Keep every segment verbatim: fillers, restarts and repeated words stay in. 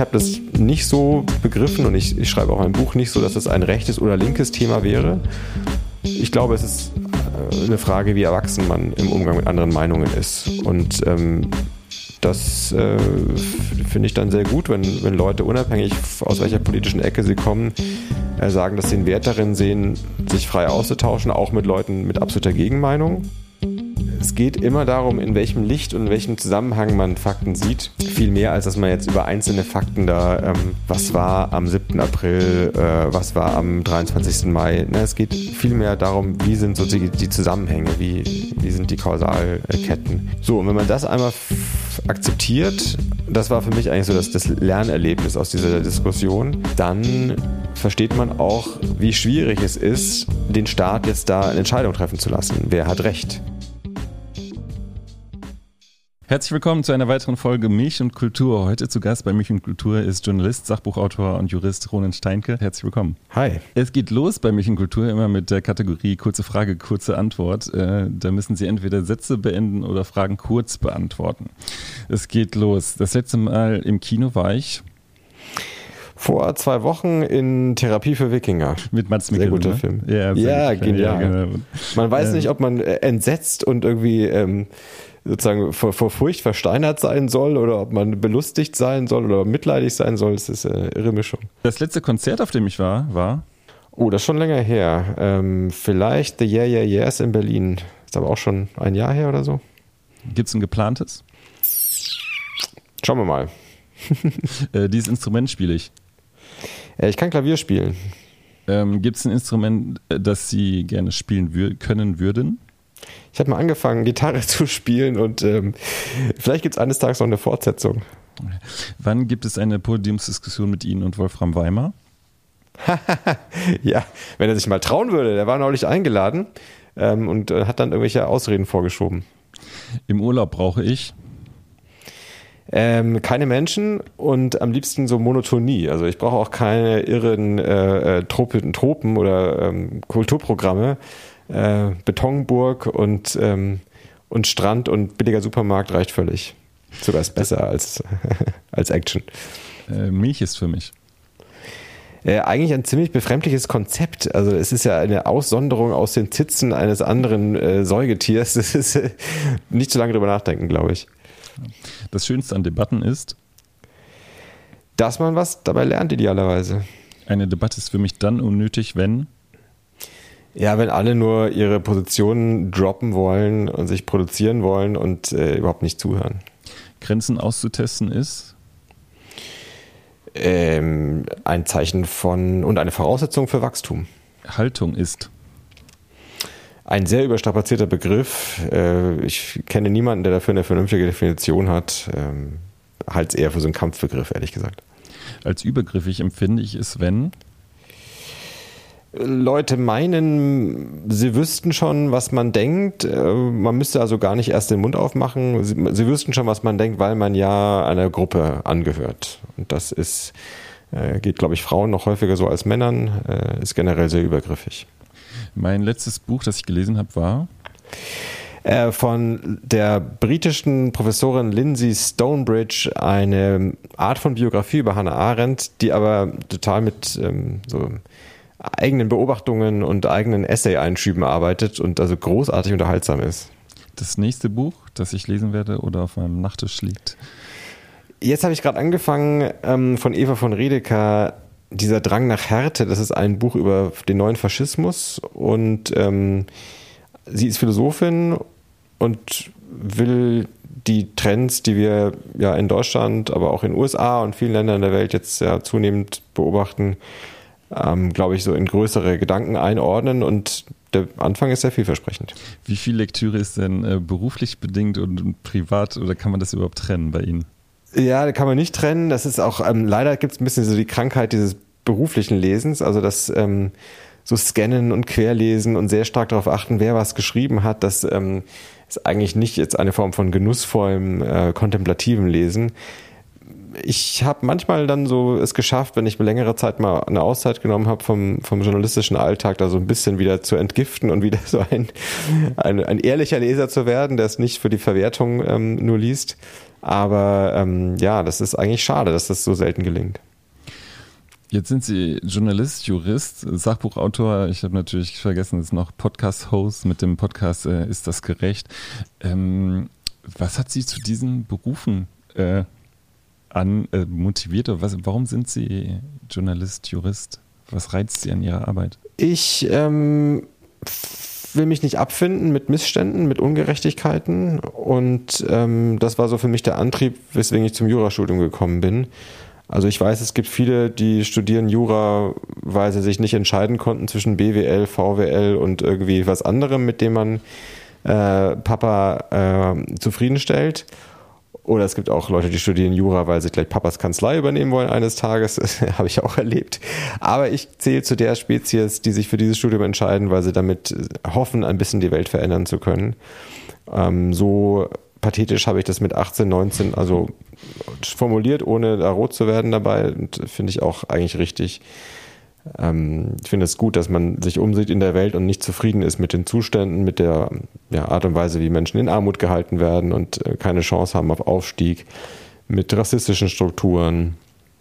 habe das nicht so begriffen und ich, ich schreibe auch ein Buch nicht so, dass es ein rechtes oder linkes Thema wäre. Ich glaube, es ist eine Frage, wie erwachsen man im Umgang mit anderen Meinungen ist. Und ähm, das äh, finde ich dann sehr gut, wenn, wenn Leute unabhängig aus welcher politischen Ecke sie kommen, äh, sagen, dass sie einen Wert darin sehen, sich frei auszutauschen, auch mit Leuten mit absoluter Gegenmeinung. Es geht immer darum, in welchem Licht und in welchem Zusammenhang man Fakten sieht. Viel mehr, als dass man jetzt über einzelne Fakten da, ähm, was war am siebten April, äh, was war am dreiundzwanzigsten Mai. Ne, es geht viel mehr darum, wie sind so die, die Zusammenhänge, wie, wie sind die Kausalketten. So, und wenn man das einmal f- akzeptiert, das war für mich eigentlich so das, das Lernerlebnis aus dieser Diskussion, dann versteht man auch, wie schwierig es ist, den Staat jetzt da eine Entscheidung treffen zu lassen. Wer hat Recht? Herzlich willkommen zu einer weiteren Folge Milch und Kultur. Heute zu Gast bei Milch und Kultur ist Journalist, Sachbuchautor und Jurist Ronen Steinke. Herzlich willkommen. Hi. Es geht los bei Milch und Kultur immer mit der Kategorie kurze Frage, kurze Antwort. Äh, da müssen Sie entweder Sätze beenden oder Fragen kurz beantworten. Es geht los. Das letzte Mal im Kino war ich vor zwei Wochen in Therapie für Wikinger. Mit Mats Mikkelsen. Sehr guter ne? Film. Ja, ja gut. genial. Ja, genau. Man weiß ähm, nicht, ob man entsetzt und irgendwie ähm, sozusagen vor, vor Furcht versteinert sein soll oder ob man belustigt sein soll oder mitleidig sein soll. Das ist eine irre Mischung. Das letzte Konzert, auf dem ich war, war? Oh, das ist schon länger her. Ähm, vielleicht The Yeah Yeah Yeahs in Berlin. Ist aber auch schon ein Jahr her oder so. Gibt es ein geplantes? Schauen wir mal. äh, dieses Instrument spiele ich. Ja, ich kann Klavier spielen. Ähm, Gibt es ein Instrument, das Sie gerne spielen wür- können würden? Ich habe mal angefangen, Gitarre zu spielen und ähm, vielleicht gibt es eines Tages noch eine Fortsetzung. Wann gibt es eine Podiumsdiskussion mit Ihnen und Wolfram Weimar? Ja, wenn er sich mal trauen würde. Der war neulich eingeladen ähm, und äh, hat dann irgendwelche Ausreden vorgeschoben. Im Urlaub brauche ich? Ähm, keine Menschen und am liebsten so Monotonie. Also ich brauche auch keine irren äh, äh, Tropen, Tropen oder ähm, Kulturprogramme. Äh, Betonburg und, ähm, und Strand und billiger Supermarkt reicht völlig. Sogar ist besser als, als Action. Äh, Milch ist für mich. Äh, eigentlich ein ziemlich befremdliches Konzept. Also es ist ja eine Aussonderung aus den Zitzen eines anderen äh, Säugetiers. Das ist äh, nicht zu lange drüber nachdenken, glaube ich. Das Schönste an Debatten ist? Dass man was dabei lernt, idealerweise. Eine Debatte ist für mich dann unnötig, wenn? Ja, wenn alle nur ihre Positionen droppen wollen und sich produzieren wollen und äh, überhaupt nicht zuhören. Grenzen auszutesten ist? Ähm, ein Zeichen von und eine Voraussetzung für Wachstum. Haltung ist? Ein sehr überstrapazierter Begriff. Äh, ich kenne niemanden, der dafür eine vernünftige Definition hat. Ähm, halte es eher für so einen Kampfbegriff, ehrlich gesagt. Als übergriffig empfinde ich es, wenn? Leute meinen, sie wüssten schon, was man denkt. Man müsste also gar nicht erst den Mund aufmachen. Sie, sie wüssten schon, was man denkt, weil man ja einer Gruppe angehört. Und das ist, geht, glaube ich, Frauen noch häufiger so als Männern, ist generell sehr übergriffig. Mein letztes Buch, das ich gelesen habe, war? Von der britischen Professorin Lindsay Stonebridge, eine Art von Biografie über Hannah Arendt, die aber total mit ähm, so eigenen Beobachtungen und eigenen Essay-Einschüben arbeitet und also großartig unterhaltsam ist. Das nächste Buch, das ich lesen werde oder auf meinem Nachttisch liegt? Jetzt habe ich gerade angefangen ähm, von Eva von Redeker, dieser Drang nach Härte. Das ist ein Buch über den neuen Faschismus und ähm, sie ist Philosophin und will die Trends, die wir ja in Deutschland, aber auch in den U S A und vielen Ländern der Welt jetzt ja zunehmend beobachten, ähm, glaube ich, so in größere Gedanken einordnen und der Anfang ist sehr vielversprechend. Wie viel Lektüre ist denn äh, beruflich bedingt und privat oder kann man das überhaupt trennen bei Ihnen? Ja, da kann man nicht trennen. Das ist auch, ähm, leider gibt es ein bisschen so die Krankheit dieses beruflichen Lesens, also das ähm, so scannen und querlesen und sehr stark darauf achten, wer was geschrieben hat. Das ähm, ist eigentlich nicht jetzt eine Form von genussvollem, äh, kontemplativem Lesen. Ich habe manchmal dann so es geschafft, wenn ich mir längere Zeit mal eine Auszeit genommen habe vom, vom journalistischen Alltag, da so ein bisschen wieder zu entgiften und wieder so ein, ein, ein ehrlicher Leser zu werden, der es nicht für die Verwertung ähm, nur liest. Aber ähm, ja, das ist eigentlich schade, dass das so selten gelingt. Jetzt sind Sie Journalist, Jurist, Sachbuchautor. Ich habe natürlich vergessen, es ist noch Podcast-Host mit dem Podcast äh, Ist das gerecht? Ähm, was hat Sie zu diesen Berufen äh, an äh, motiviert? Oder was, warum sind Sie Journalist, Jurist? Was reizt Sie an Ihrer Arbeit? Ich ähm, will mich nicht abfinden mit Missständen, mit Ungerechtigkeiten. Und ähm, das war so für mich der Antrieb, weswegen ich zum Jurastudium gekommen bin. Also ich weiß, es gibt viele, die studieren Jura, weil sie sich nicht entscheiden konnten zwischen B W L, V W L und irgendwie was anderem, mit dem man äh, Papa äh, zufriedenstellt. Oder es gibt auch Leute, die studieren Jura, weil sie gleich Papas Kanzlei übernehmen wollen eines Tages. Das habe ich auch erlebt. Aber ich zähle zu der Spezies, die sich für dieses Studium entscheiden, weil sie damit hoffen, ein bisschen die Welt verändern zu können. Ähm, so pathetisch habe ich das mit achtzehn, neunzehn also formuliert, ohne da rot zu werden dabei. Und finde ich auch eigentlich richtig. Ähm, ich finde es gut, dass man sich umsieht in der Welt und nicht zufrieden ist mit den Zuständen, mit der ja, Art und Weise, wie Menschen in Armut gehalten werden und äh, keine Chance haben auf Aufstieg, mit rassistischen Strukturen,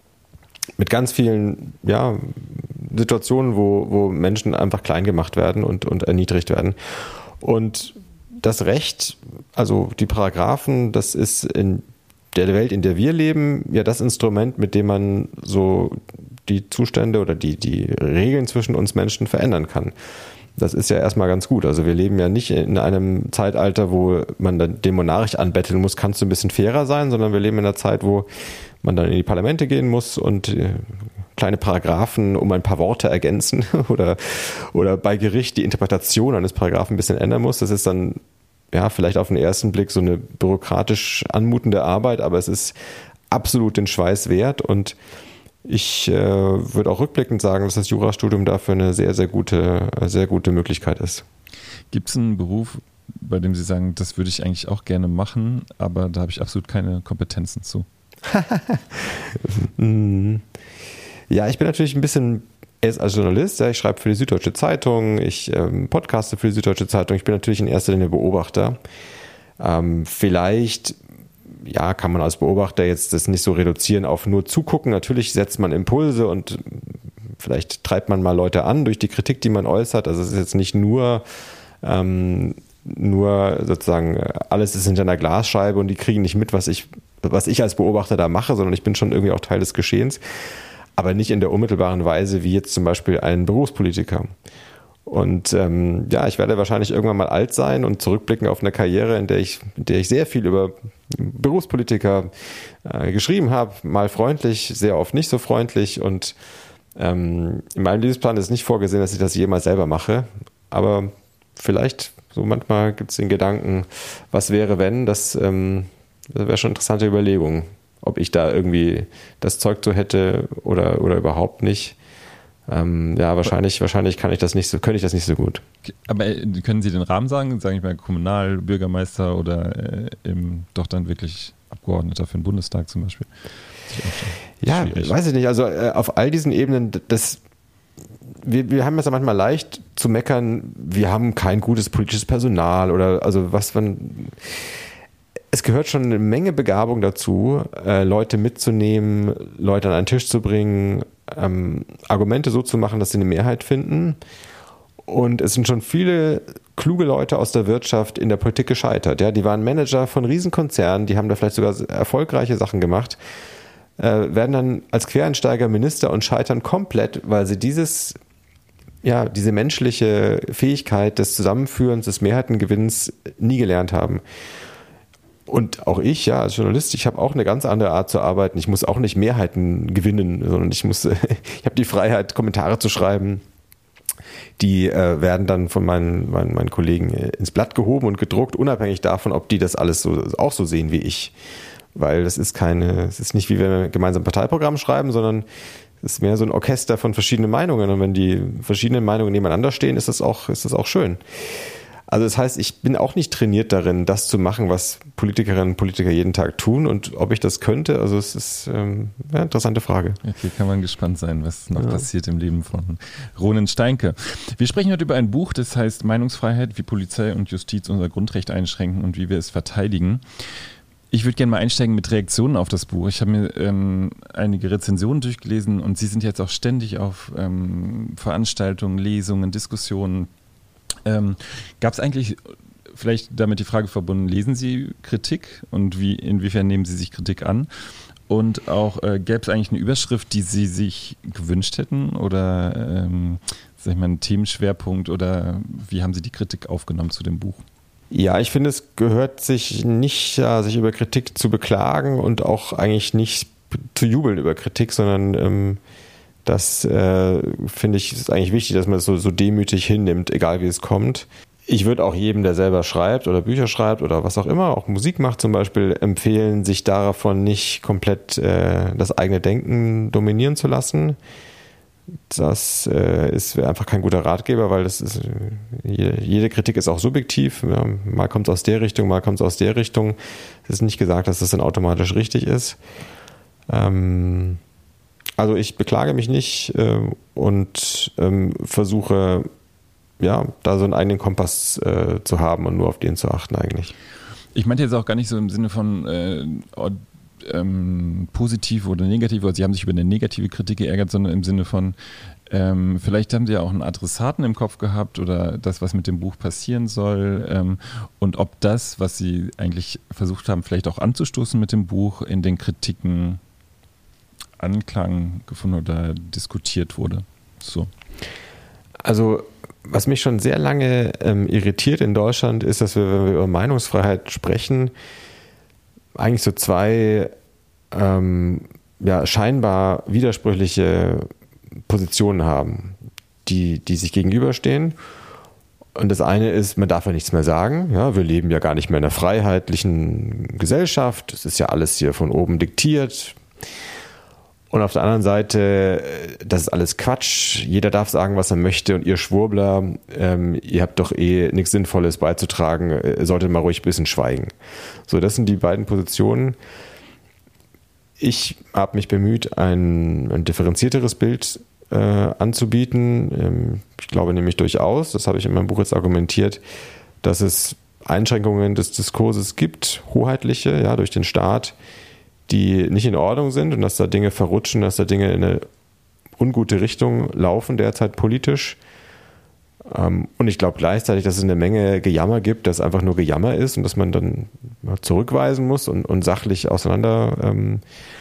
mit ganz vielen ja, Situationen, wo, wo Menschen einfach klein gemacht werden und, und erniedrigt werden. Und das Recht, also die Paragraphen, das ist in der Welt, in der wir leben, ja das Instrument, mit dem man so die Zustände oder die, die Regeln zwischen uns Menschen verändern kann. Das ist ja erstmal ganz gut. Also wir leben ja nicht in einem Zeitalter, wo man dann den Monarch anbetteln muss, kannst du ein bisschen fairer sein, sondern wir leben in einer Zeit, wo man dann in die Parlamente gehen muss und kleine Paragraphen um ein paar Worte ergänzen oder, oder bei Gericht die Interpretation eines Paragraphen ein bisschen ändern muss. Das ist dann ja vielleicht auf den ersten Blick so eine bürokratisch anmutende Arbeit, aber es ist absolut den Schweiß wert und ich äh, würde auch rückblickend sagen, dass das Jurastudium dafür eine sehr, sehr gute, sehr gute Möglichkeit ist. Gibt es einen Beruf, bei dem Sie sagen, das würde ich eigentlich auch gerne machen, aber da habe ich absolut keine Kompetenzen zu? Ja, ich bin natürlich ein bisschen erst als Journalist, ja, ich schreibe für die Süddeutsche Zeitung, ich ähm, podcaste für die Süddeutsche Zeitung, ich bin natürlich in erster Linie Beobachter. Ähm, vielleicht ja, kann man als Beobachter jetzt das nicht so reduzieren auf nur zugucken. Natürlich setzt man Impulse und vielleicht treibt man mal Leute an durch die Kritik, die man äußert. Also es ist jetzt nicht nur, ähm, nur sozusagen alles ist hinter einer Glasscheibe und die kriegen nicht mit, was ich, was ich als Beobachter da mache, sondern ich bin schon irgendwie auch Teil des Geschehens. Aber nicht in der unmittelbaren Weise wie jetzt zum Beispiel ein Berufspolitiker. Und ähm, ja, ich werde wahrscheinlich irgendwann mal alt sein und zurückblicken auf eine Karriere, in der ich, in der ich sehr viel über Berufspolitiker äh, geschrieben habe, mal freundlich, sehr oft nicht so freundlich. Und ähm, in meinem Lebensplan ist nicht vorgesehen, dass ich das jemals selber mache. Aber vielleicht, so manchmal gibt es den Gedanken, was wäre, wenn, das, ähm, das wäre schon eine interessante Überlegung, ob ich da irgendwie das Zeug so hätte oder, oder überhaupt nicht. Ähm, ja, wahrscheinlich, wahrscheinlich kann ich das nicht so, könnte ich das nicht so gut. Aber können Sie den Rahmen sagen? Sage ich mal Kommunal, Bürgermeister oder äh, im, doch dann wirklich Abgeordneter für den Bundestag zum Beispiel? Ja, schwierig. Weiß ich nicht. Also äh, auf all diesen Ebenen, das, wir, wir haben es ja manchmal leicht zu meckern, wir haben kein gutes politisches Personal oder also was man. Es gehört schon eine Menge Begabung dazu, äh, Leute mitzunehmen, Leute an einen Tisch zu bringen, ähm, Argumente so zu machen, dass sie eine Mehrheit finden. Und es sind schon viele kluge Leute aus der Wirtschaft in der Politik gescheitert. Ja, die waren Manager von Riesenkonzernen, die haben da vielleicht sogar erfolgreiche Sachen gemacht, äh, werden dann als Quereinsteiger Minister und scheitern komplett, weil sie dieses, ja, diese menschliche Fähigkeit des Zusammenführens, des Mehrheitengewinns nie gelernt haben. Und auch ich, ja, als Journalist, ich habe auch eine ganz andere Art zu arbeiten. Ich muss auch nicht Mehrheiten gewinnen, sondern ich muss, ich habe die Freiheit, Kommentare zu schreiben. Die äh, werden dann von meinen, meinen, meinen Kollegen ins Blatt gehoben und gedruckt, unabhängig davon, ob die das alles so auch so sehen wie ich. Weil das ist keine, es ist nicht wie wenn wir gemeinsam ein Parteiprogramm schreiben, sondern es ist mehr so ein Orchester von verschiedenen Meinungen. Und wenn die verschiedenen Meinungen nebeneinander stehen, ist das auch, ist das auch schön. Also das heißt, ich bin auch nicht trainiert darin, das zu machen, was Politikerinnen und Politiker jeden Tag tun. Und ob ich das könnte, also es ist ähm, eine interessante Frage. Okay, kann man gespannt sein, was noch ja. passiert im Leben von Ronen Steinke. Wir sprechen heute über ein Buch, das heißt Meinungsfreiheit, wie Polizei und Justiz unser Grundrecht einschränken und wie wir es verteidigen. Ich würde gerne mal einsteigen mit Reaktionen auf das Buch. Ich habe mir ähm, einige Rezensionen durchgelesen und Sie sind jetzt auch ständig auf ähm, Veranstaltungen, Lesungen, Diskussionen. Ähm, Gab es eigentlich, vielleicht damit die Frage verbunden, lesen Sie Kritik und wie, inwiefern nehmen Sie sich Kritik an? Und auch, äh, gäbe es eigentlich eine Überschrift, die Sie sich gewünscht hätten oder ähm, sag ich mal, einen Themenschwerpunkt oder wie haben Sie die Kritik aufgenommen zu dem Buch? Ja, ich finde, es gehört sich nicht, ja, sich über Kritik zu beklagen und auch eigentlich nicht zu jubeln über Kritik, sondern ähm, das äh, finde ich, ist eigentlich wichtig, dass man es so, so demütig hinnimmt, egal wie es kommt. Ich würde auch jedem, der selber schreibt oder Bücher schreibt oder was auch immer, auch Musik macht zum Beispiel, empfehlen, sich davon nicht komplett äh, das eigene Denken dominieren zu lassen. Das äh, ist einfach kein guter Ratgeber, weil das ist, jede, jede Kritik ist auch subjektiv. Ja, mal kommt es aus der Richtung, mal kommt es aus der Richtung. Es ist nicht gesagt, dass das dann automatisch richtig ist. Ähm, also ich beklage mich nicht äh, und ähm, versuche, ja, da so einen eigenen Kompass äh, zu haben und nur auf den zu achten eigentlich. Ich meinte jetzt auch gar nicht so im Sinne von äh, ähm, positiv oder negativ, oder Sie haben sich über eine negative Kritik geärgert, sondern im Sinne von, ähm, vielleicht haben Sie ja auch einen Adressaten im Kopf gehabt oder das, was mit dem Buch passieren soll ähm, und ob das, was Sie eigentlich versucht haben, vielleicht auch anzustoßen mit dem Buch, in den Kritiken Anklang gefunden oder diskutiert wurde. So. Also was mich schon sehr lange ähm, irritiert in Deutschland ist, dass wir, wenn wir über Meinungsfreiheit sprechen, eigentlich so zwei ähm, ja, scheinbar widersprüchliche Positionen haben, die, die sich gegenüberstehen. Und das eine ist, man darf ja nichts mehr sagen. Ja, wir leben ja gar nicht mehr in einer freiheitlichen Gesellschaft. Es ist ja alles hier von oben diktiert. Und auf der anderen Seite, das ist alles Quatsch. Jeder darf sagen, was er möchte. Und ihr Schwurbler, ähm, ihr habt doch eh nichts Sinnvolles beizutragen. Ihr solltet mal ruhig ein bisschen schweigen. So, das sind die beiden Positionen. Ich habe mich bemüht, ein, ein differenzierteres Bild äh, anzubieten. Ähm, ich glaube nämlich durchaus, das habe ich in meinem Buch jetzt argumentiert, dass es Einschränkungen des Diskurses gibt, hoheitliche, ja, durch den Staat, die nicht in Ordnung sind und dass da Dinge verrutschen, dass da Dinge in eine ungute Richtung laufen derzeit politisch. Und ich glaube gleichzeitig, dass es eine Menge Gejammer gibt, das einfach nur Gejammer ist und dass man dann zurückweisen muss und, und sachlich auseinander, ähm,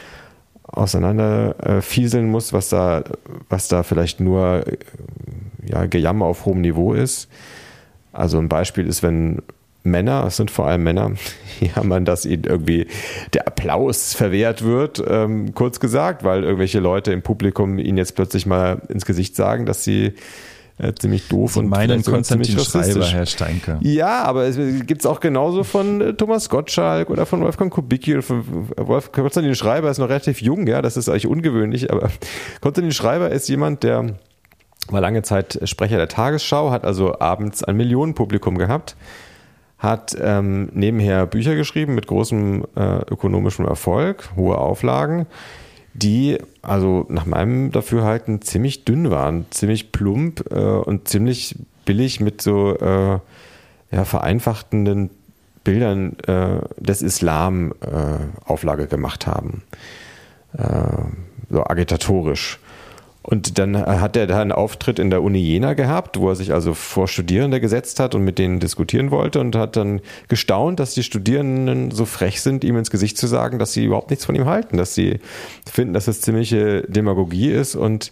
auseinander äh, fieseln muss, was da, was da vielleicht nur ja, Gejammer auf hohem Niveau ist. Also ein Beispiel ist, wenn Männer, es sind vor allem Männer, jammern, dass ihnen irgendwie der Applaus verwehrt wird, ähm, kurz gesagt, weil irgendwelche Leute im Publikum ihnen jetzt plötzlich mal ins Gesicht sagen, dass sie äh, ziemlich doof Sie und meinen Konstantin Schreiber, Herr Steinke. Ja, aber es gibt es auch genauso von äh, Thomas Gottschalk oder von Wolfgang Kubicki oder von Wolf, Konstantin Schreiber ist noch relativ jung, ja, das ist eigentlich ungewöhnlich, aber Konstantin Schreiber ist jemand, der war lange Zeit Sprecher der Tagesschau, hat also abends ein Millionenpublikum gehabt, hat ähm, nebenher Bücher geschrieben mit großem äh, ökonomischem Erfolg, hohe Auflagen, die also nach meinem Dafürhalten ziemlich dünn waren, ziemlich plump äh, und ziemlich billig mit so äh, ja, vereinfachtenden Bildern äh, des Islam äh, Auflage gemacht haben. Äh, so agitatorisch. Und dann hat er da einen Auftritt in der Uni Jena gehabt, wo er sich also vor Studierende gesetzt hat und mit denen diskutieren wollte und hat dann gestaunt, dass die Studierenden so frech sind, ihm ins Gesicht zu sagen, dass sie überhaupt nichts von ihm halten, dass sie finden, dass das ziemliche Demagogie ist und,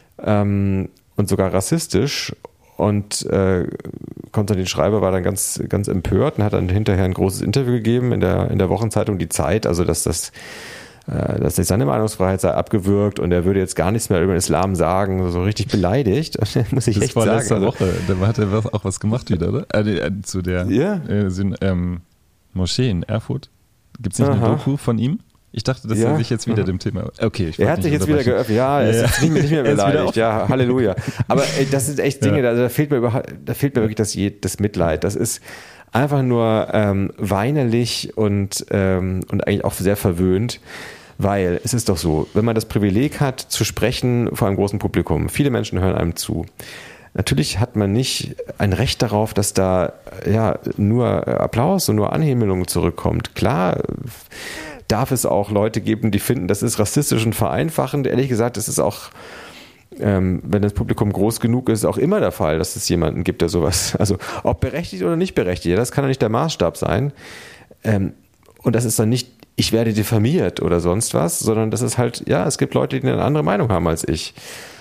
ähm, und sogar rassistisch. Und äh, Konstantin Schreiber war dann ganz, ganz empört und hat dann hinterher ein großes Interview gegeben in der, in der Wochenzeitung Die Zeit, also dass das dass seine Meinungsfreiheit sei abgewürgt und er würde jetzt gar nichts mehr über den Islam sagen, so richtig beleidigt. Muss ich das echt war sagen. letzte also, Woche, da hat er auch was gemacht wieder, oder? Äh, zu der yeah. äh, ähm, Moschee in Erfurt. Gibt es nicht Aha. eine Doku von ihm? Ich dachte, dass ja. er sich jetzt wieder dem Thema... Okay, ich er hat sich jetzt wieder geöffnet. Ja, er ist ja. jetzt nicht mehr, nicht mehr beleidigt. Ja, Halleluja. Aber ey, das sind echt Dinge, ja. also, da fehlt mir überhaupt, da fehlt mir wirklich das, das Mitleid. Das ist einfach nur ähm, weinerlich und, ähm, und eigentlich auch sehr verwöhnt. Weil es ist doch so, wenn man das Privileg hat, zu sprechen vor einem großen Publikum, viele Menschen hören einem zu, natürlich hat man nicht ein Recht darauf, dass da ja nur Applaus und nur Anhimmelung zurückkommt. Klar darf es auch Leute geben, die finden, das ist rassistisch und vereinfachend. Ehrlich gesagt, es ist auch, ähm, wenn das Publikum groß genug ist, auch immer der Fall, dass es jemanden gibt, der sowas, also ob berechtigt oder nicht berechtigt, das kann doch nicht der Maßstab sein. Ähm, und das ist dann nicht, ich werde diffamiert oder sonst was, sondern das ist halt, ja, es gibt Leute, die eine andere Meinung haben als ich.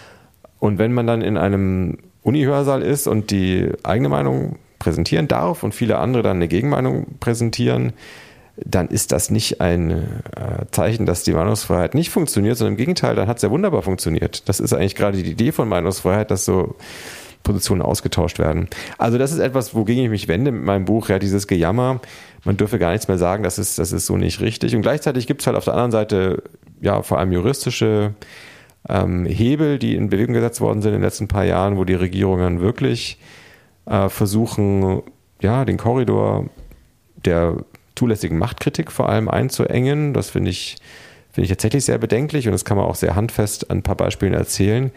Und wenn man dann in einem Uni-Hörsaal ist und die eigene Meinung präsentieren darf und viele andere dann eine Gegenmeinung präsentieren, dann ist das nicht ein äh, Zeichen, dass die Meinungsfreiheit nicht funktioniert, sondern im Gegenteil, dann hat es ja wunderbar funktioniert. Das ist eigentlich gerade die Idee von Meinungsfreiheit, dass so Positionen ausgetauscht werden. Also das ist etwas, wogegen ich mich wende mit meinem Buch, ja, dieses Gejammer. Man dürfe gar nichts mehr sagen, das ist, das ist so nicht richtig. Und gleichzeitig gibt es halt auf der anderen Seite ja vor allem juristische ähm, Hebel, die in Bewegung gesetzt worden sind in den letzten paar Jahren, wo die Regierungen wirklich äh, versuchen, ja, den Korridor der zulässigen Machtkritik vor allem einzuengen. Das finde ich, finde ich tatsächlich sehr bedenklich und das kann man auch sehr handfest an ein paar Beispielen erzählen.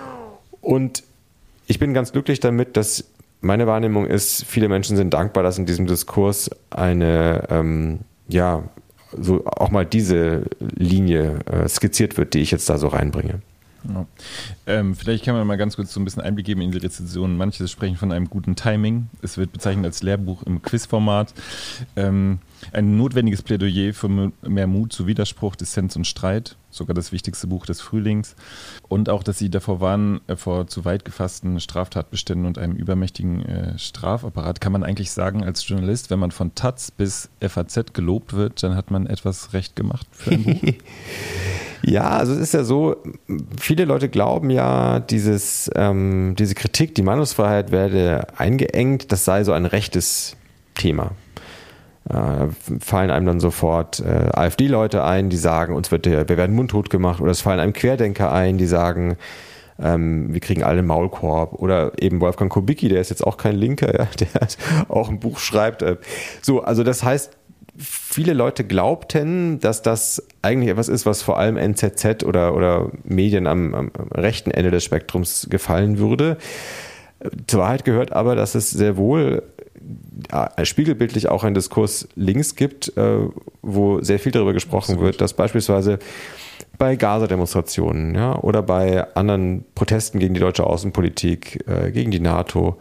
Und ich bin ganz glücklich damit, dass meine Wahrnehmung ist, viele Menschen sind dankbar, dass in diesem Diskurs eine, ähm, ja, so auch mal diese Linie äh, skizziert wird, die ich jetzt da so reinbringe. Ja. Ähm, vielleicht kann man mal ganz kurz so ein bisschen Einblick geben in die Rezensionen. Manche sprechen von einem guten Timing. Es wird bezeichnet als Lehrbuch im Quizformat. Ähm, ein notwendiges Plädoyer für mehr Mut zu Widerspruch, Dissens und Streit. Sogar das wichtigste Buch des Frühlings. Und auch, dass sie davor warnen, äh, vor zu weit gefassten Straftatbeständen und einem übermächtigen äh, Strafapparat. Kann man eigentlich sagen, als Journalist, wenn man von Taz bis F A Z gelobt wird, dann hat man etwas recht gemacht für ein Buch? Ja, also es ist ja so, viele Leute glauben ja, dieses, ähm, diese Kritik, die Meinungsfreiheit werde eingeengt, das sei so ein rechtes Thema. Da fallen einem dann sofort äh, AfD-Leute ein, die sagen, uns wird der, wir werden mundtot gemacht, oder es fallen einem Querdenker ein, die sagen, ähm, wir kriegen alle einen Maulkorb, oder eben Wolfgang Kubicki, der ist jetzt auch kein Linker, ja, der auch ein Buch schreibt. Äh, so, also das heißt, viele Leute glaubten, dass das eigentlich etwas ist, was vor allem N Z Z oder, oder Medien am, am rechten Ende des Spektrums gefallen würde. Zur Wahrheit gehört aber, dass es sehr wohl spiegelbildlich auch einen Diskurs links gibt, wo sehr viel darüber gesprochen wird, dass beispielsweise bei Gaza-Demonstrationen, ja, oder bei anderen Protesten gegen die deutsche Außenpolitik, gegen die NATO,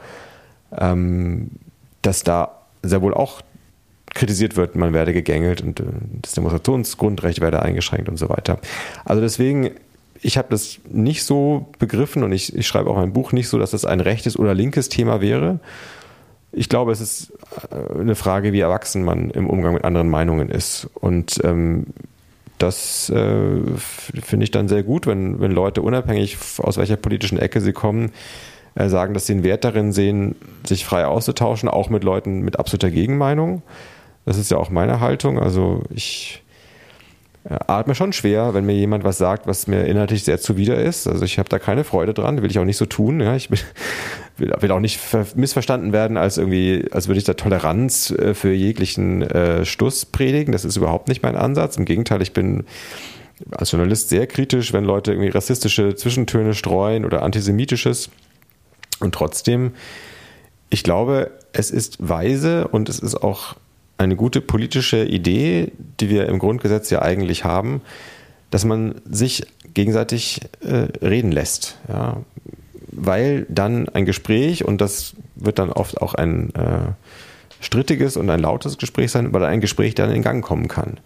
dass da sehr wohl auch kritisiert wird, man werde gegängelt und das Demonstrationsgrundrecht werde eingeschränkt und so weiter. Also deswegen, ich habe das nicht so begriffen und ich, ich schreibe auch ein Buch nicht so, dass das ein rechtes oder linkes Thema wäre. Ich glaube, es ist eine Frage, wie erwachsen man im Umgang mit anderen Meinungen ist. Und ähm, das äh, finde ich dann sehr gut, wenn, wenn Leute unabhängig aus welcher politischen Ecke sie kommen, äh, sagen, dass sie einen Wert darin sehen, sich frei auszutauschen, auch mit Leuten mit absoluter Gegenmeinung. Das ist ja auch meine Haltung. Also ich äh, atme schon schwer, wenn mir jemand was sagt, was mir inhaltlich sehr zuwider ist. Also ich habe da keine Freude dran, will ich auch nicht so tun. Ja, ich bin, will, will auch nicht ver- missverstanden werden, als irgendwie, als würde ich da Toleranz äh, für jeglichen äh, Stuss predigen. Das ist überhaupt nicht mein Ansatz. Im Gegenteil, ich bin als Journalist sehr kritisch, wenn Leute irgendwie rassistische Zwischentöne streuen oder antisemitisches. Und trotzdem, ich glaube, es ist weise und es ist auch eine gute politische Idee, die wir im Grundgesetz ja eigentlich haben, dass man sich gegenseitig äh, reden lässt. Ja. Weil dann ein Gespräch, und das wird dann oft auch ein äh, strittiges und ein lautes Gespräch sein, weil ein Gespräch dann in Gang kommen kann.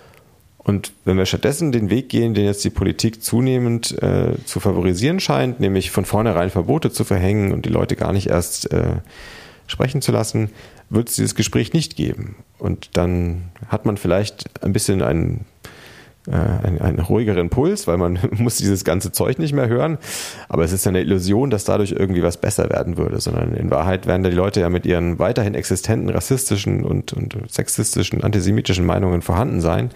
Und wenn wir stattdessen den Weg gehen, den jetzt die Politik zunehmend äh, zu favorisieren scheint, nämlich von vornherein Verbote zu verhängen und die Leute gar nicht erst äh, sprechen zu lassen, wird es dieses Gespräch nicht geben. Und dann hat man vielleicht ein bisschen einen, äh, einen, einen ruhigeren Puls, weil man muss dieses ganze Zeug nicht mehr hören. Aber es ist ja eine Illusion, dass dadurch irgendwie was besser werden würde, sondern in Wahrheit werden da die Leute ja mit ihren weiterhin existenten rassistischen und, und sexistischen, antisemitischen Meinungen vorhanden sein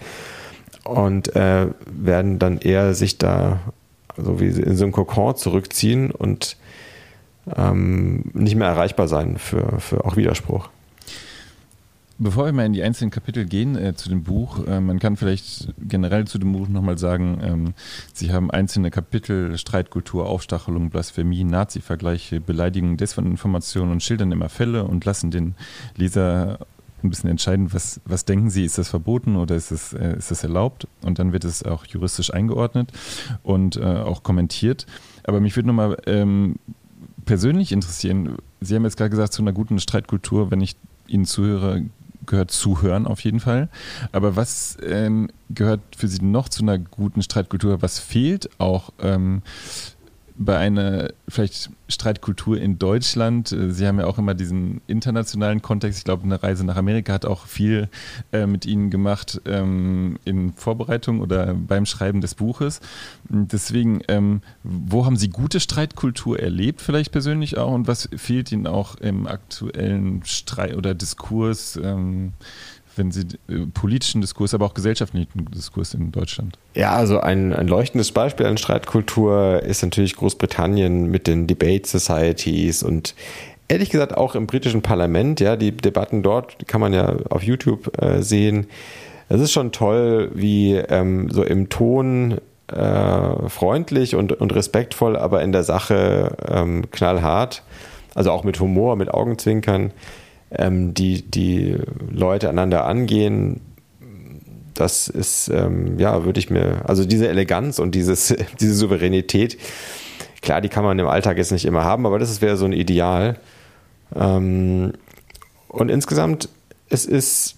und äh, werden dann eher sich da so wie in so einem Kokon zurückziehen und ähm, nicht mehr erreichbar sein für, für auch Widerspruch. Bevor wir mal in die einzelnen Kapitel gehen äh, zu dem Buch, äh, man kann vielleicht generell zu dem Buch nochmal sagen, ähm, Sie haben einzelne Kapitel, Streitkultur, Aufstachelung, Blasphemie, Nazi-Vergleiche, Beleidigung, Desinformation und schildern immer Fälle und lassen den Leser ein bisschen entscheiden, was, was denken Sie, ist das verboten oder ist es, äh, ist das erlaubt? Und dann wird es auch juristisch eingeordnet und äh, auch kommentiert. Aber mich würde nochmal ähm, persönlich interessieren, Sie haben jetzt gerade gesagt, zu einer guten Streitkultur, wenn ich Ihnen zuhöre, gehört Zuhören auf jeden Fall. Aber was ähm, gehört für Sie noch zu einer guten Streitkultur? Was fehlt auch ähm, bei einer vielleicht Streitkultur in Deutschland? Sie haben ja auch immer diesen internationalen Kontext. Ich glaube, eine Reise nach Amerika hat auch viel äh, mit Ihnen gemacht ähm, in Vorbereitung oder beim Schreiben des Buches. Deswegen, ähm, wo haben Sie gute Streitkultur erlebt, vielleicht persönlich auch? Und was fehlt Ihnen auch im aktuellen Streit oder Diskurs, ähm, wenn Sie äh, politischen Diskurs, aber auch gesellschaftlichen Diskurs in Deutschland? Ja, also ein, ein leuchtendes Beispiel an Streitkultur ist natürlich Großbritannien mit den Debate Societies und ehrlich gesagt auch im britischen Parlament. Ja, die Debatten dort, die kann man ja auf YouTube äh, sehen. Es ist schon toll, wie ähm, so im Ton äh, freundlich und, und respektvoll, aber in der Sache ähm, knallhart, also auch mit Humor, mit Augenzwinkern, die, die Leute einander angehen. Das ist, ähm, ja, würde ich mir, also diese Eleganz und dieses, diese Souveränität, klar, die kann man im Alltag jetzt nicht immer haben, aber das wäre so ein Ideal. Ähm, und insgesamt, es ist,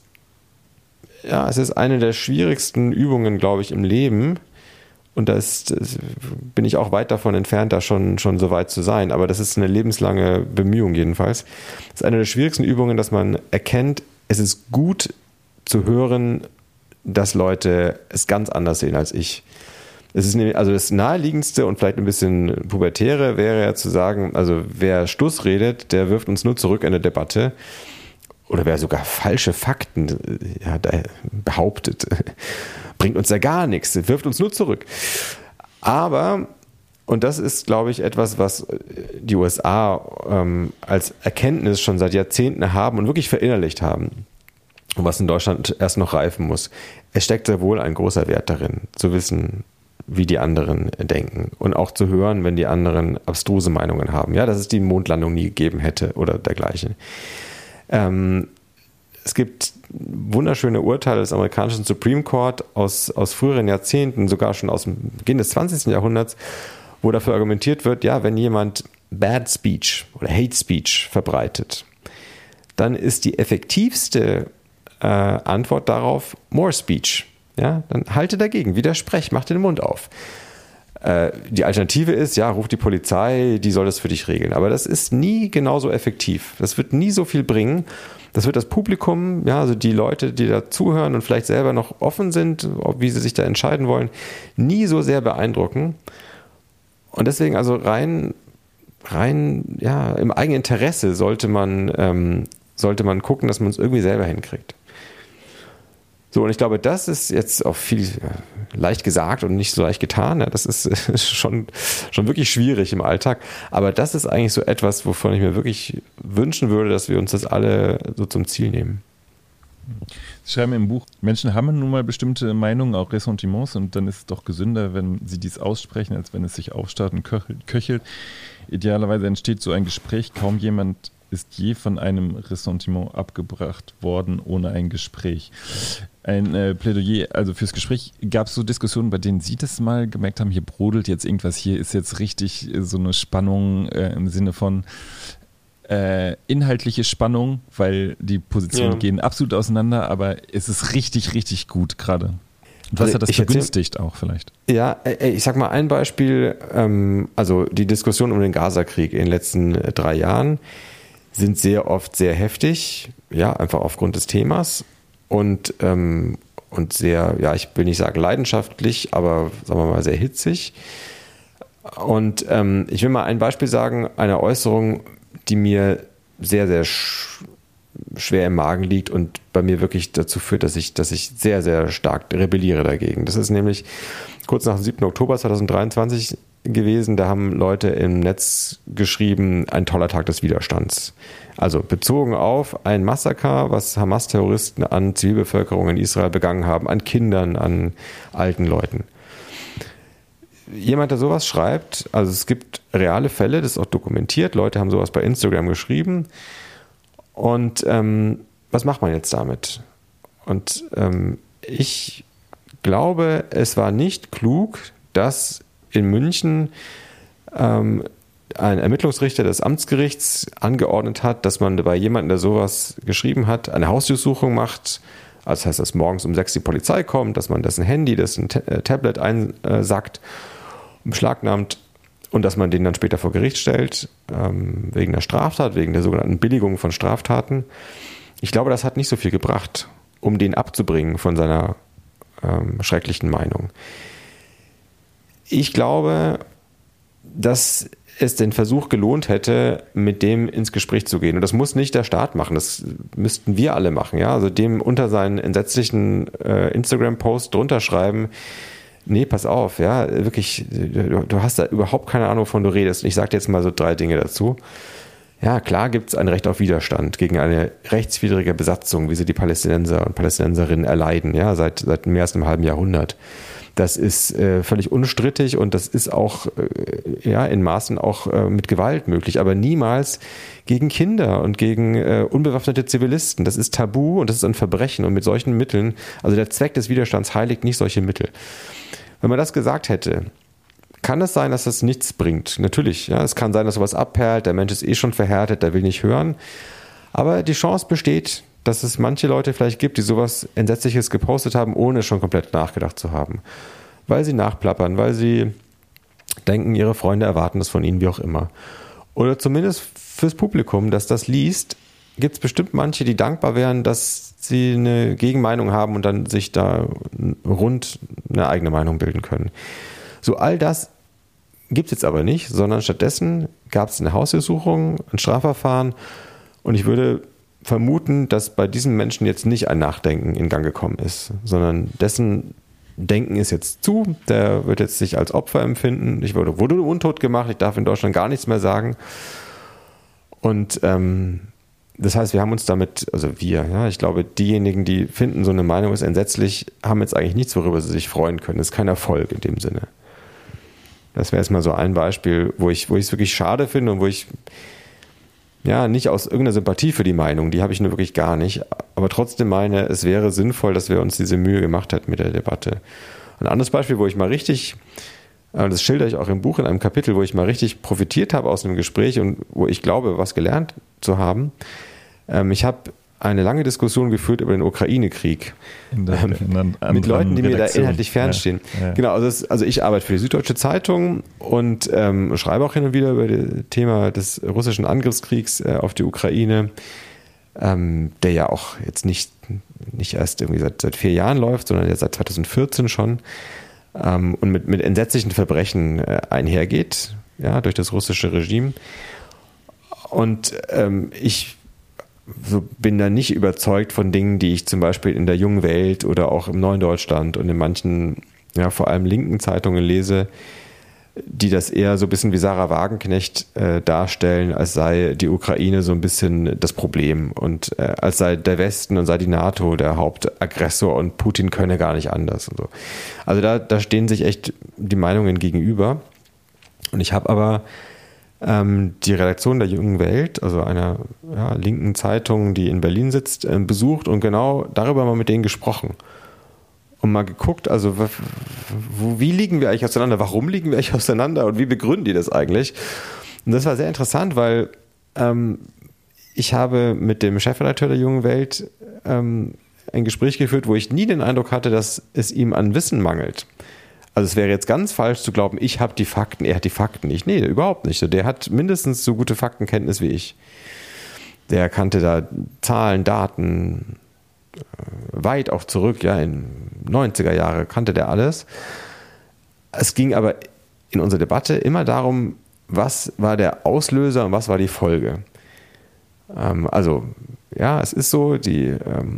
ja, es ist eine der schwierigsten Übungen, glaube ich, im Leben. Und da ist, bin ich auch weit davon entfernt, da schon, schon so weit zu sein. Aber das ist eine lebenslange Bemühung jedenfalls. Das ist eine der schwierigsten Übungen, dass man erkennt, es ist gut zu hören, dass Leute es ganz anders sehen als ich. Es ist nämlich, also das Naheliegendste und vielleicht ein bisschen Pubertäre wäre ja zu sagen, also wer Stuss redet, der wirft uns nur zurück in eine Debatte. Oder wer sogar falsche Fakten ja, behauptet, bringt uns ja gar nichts, wirft uns nur zurück. Aber, und das ist, glaube ich, etwas, was die U S A ähm, als Erkenntnis schon seit Jahrzehnten haben und wirklich verinnerlicht haben und was in Deutschland erst noch reifen muss. Es steckt sehr wohl ein großer Wert darin, zu wissen, wie die anderen denken und auch zu hören, wenn die anderen abstruse Meinungen haben. Ja, dass es die Mondlandung nie gegeben hätte oder dergleichen. Ähm, es gibt wunderschöne Urteile des amerikanischen Supreme Court aus, aus früheren Jahrzehnten, sogar schon aus dem Beginn des zwanzigsten Jahrhunderts, wo dafür argumentiert wird, ja, wenn jemand Bad Speech oder Hate Speech verbreitet, dann ist die effektivste äh, Antwort darauf More Speech. Ja, dann halte dagegen, widersprech, mach den Mund auf. Die Alternative ist, ja, ruf die Polizei, die soll das für dich regeln. Aber das ist nie genauso effektiv. Das wird nie so viel bringen. Das wird das Publikum, ja, also die Leute, die da zuhören und vielleicht selber noch offen sind, wie sie sich da entscheiden wollen, nie so sehr beeindrucken. Und deswegen also rein, rein, ja, im eigenen Interesse sollte man, ähm, sollte man gucken, dass man es irgendwie selber hinkriegt. So, und ich glaube, das ist jetzt auch viel leicht gesagt und nicht so leicht getan. Ja, das ist schon, schon wirklich schwierig im Alltag. Aber das ist eigentlich so etwas, wovon ich mir wirklich wünschen würde, dass wir uns das alle so zum Ziel nehmen. Sie schreiben im Buch, Menschen haben nun mal bestimmte Meinungen, auch Ressentiments, und dann ist es doch gesünder, wenn sie dies aussprechen, als wenn es sich aufstaut und köchelt. Idealerweise entsteht so ein Gespräch, kaum jemand ist je von einem Ressentiment abgebracht worden ohne ein Gespräch. Ein äh, Plädoyer, also fürs Gespräch, gab es so Diskussionen, bei denen Sie das mal gemerkt haben, hier brodelt jetzt irgendwas, hier ist jetzt richtig so eine Spannung äh, im Sinne von äh, inhaltliche Spannung, weil die Positionen ja. gehen absolut auseinander, aber es ist richtig, richtig gut gerade. Und was also hat das begünstigt erzähl, auch vielleicht? Ja, ich sag mal ein Beispiel, ähm, also die Diskussion um den Gaza-Krieg in den letzten äh, drei Jahren sind sehr oft sehr heftig, ja, einfach aufgrund des Themas und, ähm, und sehr, ja, ich will nicht sagen leidenschaftlich, aber sagen wir mal sehr hitzig. Und ähm, ich will mal ein Beispiel sagen, eine Äußerung, die mir sehr, sehr sch- schwer im Magen liegt und bei mir wirklich dazu führt, dass ich, dass ich sehr, sehr stark rebelliere dagegen. Das ist nämlich kurz nach dem siebten Oktober zweitausenddreiundzwanzig gewesen, da haben Leute im Netz geschrieben, ein toller Tag des Widerstands. Also bezogen auf ein Massaker, was Hamas-Terroristen an Zivilbevölkerung in Israel begangen haben, an Kindern, an alten Leuten. Jemand, der sowas schreibt, also es gibt reale Fälle, das ist auch dokumentiert, Leute haben sowas bei Instagram geschrieben. Und ähm, was macht man jetzt damit? Und ähm, ich glaube, es war nicht klug, dass in München ähm, ein Ermittlungsrichter des Amtsgerichts angeordnet hat, dass man bei jemandem, der sowas geschrieben hat, eine Hausdurchsuchung macht. Also das heißt, dass morgens um sechs die Polizei kommt, dass man dessen Handy, dessen T- äh, Tablet einsackt, beschlagnahmt und dass man den dann später vor Gericht stellt, ähm, wegen der Straftat, wegen der sogenannten Billigung von Straftaten. Ich glaube, das hat nicht so viel gebracht, um den abzubringen von seiner ähm, schrecklichen Meinung. Ich glaube, dass es den Versuch gelohnt hätte, mit dem ins Gespräch zu gehen. Und das muss nicht der Staat machen, das müssten wir alle machen. Ja? Also dem unter seinen entsetzlichen äh, Instagram-Post drunter schreiben, nee, pass auf, ja, wirklich, du, du hast da überhaupt keine Ahnung, wovon du redest. Und ich sage dir jetzt mal so drei Dinge dazu. Ja, klar gibt es ein Recht auf Widerstand gegen eine rechtswidrige Besatzung, wie sie die Palästinenser und Palästinenserinnen erleiden, ja, seit, seit mehr als einem halben Jahrhundert. Das ist äh, völlig unstrittig und das ist auch äh, ja, in Maßen auch äh, mit Gewalt möglich, aber niemals gegen Kinder und gegen äh, unbewaffnete Zivilisten. Das ist tabu und das ist ein Verbrechen und mit solchen Mitteln, also der Zweck des Widerstands heiligt nicht solche Mittel. Wenn man das gesagt hätte, kann es sein, dass das nichts bringt. Natürlich, ja, es kann sein, dass sowas abperlt, der Mensch ist eh schon verhärtet, der will nicht hören, aber die Chance besteht, dass es manche Leute vielleicht gibt, die sowas Entsetzliches gepostet haben, ohne schon komplett nachgedacht zu haben. Weil sie nachplappern, weil sie denken, ihre Freunde erwarten das von ihnen, wie auch immer. Oder zumindest fürs Publikum, das das liest, gibt es bestimmt manche, die dankbar wären, dass sie eine Gegenmeinung haben und dann sich da rund eine eigene Meinung bilden können. So, all das gibt es jetzt aber nicht, sondern stattdessen gab es eine Hausdurchsuchung, ein Strafverfahren und ich würde vermuten, dass bei diesem Menschen jetzt nicht ein Nachdenken in Gang gekommen ist, sondern dessen Denken ist jetzt zu, der wird jetzt sich als Opfer empfinden. Ich wurde, wurde untot gemacht, ich darf in Deutschland gar nichts mehr sagen. Und ähm, das heißt, wir haben uns damit, also wir, ja, ich glaube, diejenigen, die finden, so eine Meinung ist entsetzlich, haben jetzt eigentlich nichts, worüber sie sich freuen können. Das ist kein Erfolg in dem Sinne. Das wäre jetzt mal so ein Beispiel, wo ich, wo ich es wirklich schade finde und wo ich ja, nicht aus irgendeiner Sympathie für die Meinung, die habe ich nur wirklich gar nicht, aber trotzdem meine, es wäre sinnvoll, dass wir uns diese Mühe gemacht hätten mit der Debatte. Ein anderes Beispiel, wo ich mal richtig, das schildere ich auch im Buch in einem Kapitel, wo ich mal richtig profitiert habe aus einem Gespräch und wo ich glaube, was gelernt zu haben. Ich habe eine lange Diskussion geführt über den Ukraine-Krieg in der, in der, mit Leuten, die mir da inhaltlich fernstehen. Ja, ja. Genau, also, das, also ich arbeite für die Süddeutsche Zeitung und ähm, schreibe auch hin und wieder über das Thema des russischen Angriffskriegs äh, auf die Ukraine, ähm, der ja auch jetzt nicht, nicht erst irgendwie seit, seit vier Jahren läuft, sondern ja seit zweitausendvierzehn schon ähm, und mit, mit entsetzlichen Verbrechen äh, einhergeht, ja, durch das russische Regime. Und ähm, ich so bin da nicht überzeugt von Dingen, die ich zum Beispiel in der Jungen Welt oder auch im Neuen Deutschland und in manchen, ja, vor allem linken Zeitungen lese, die das eher so ein bisschen wie Sarah Wagenknecht äh, darstellen, als sei die Ukraine so ein bisschen das Problem und äh, als sei der Westen und sei die NATO der Hauptaggressor und Putin könne gar nicht anders und so. Also da, da stehen sich echt die Meinungen gegenüber. Und ich habe aber die Redaktion der Jungen Welt, also einer ja, linken Zeitung, die in Berlin sitzt, äh, besucht und genau darüber mal mit denen gesprochen. Und mal geguckt, also wo, wie liegen wir eigentlich auseinander, warum liegen wir eigentlich auseinander und wie begründen die das eigentlich? Und das war sehr interessant, weil ähm, ich habe mit dem Chefredakteur der Jungen Welt ähm, ein Gespräch geführt, wo ich nie den Eindruck hatte, dass es ihm an Wissen mangelt. Also es wäre jetzt ganz falsch zu glauben, ich habe die Fakten, er hat die Fakten nicht. Nee, überhaupt nicht. Der hat mindestens so gute Faktenkenntnis wie ich. Der kannte da Zahlen, Daten, weit auch zurück, ja, in neunziger Jahre kannte der alles. Es ging aber in unserer Debatte immer darum, was war der Auslöser und was war die Folge. Ähm, also, ja, es ist so, die, ähm,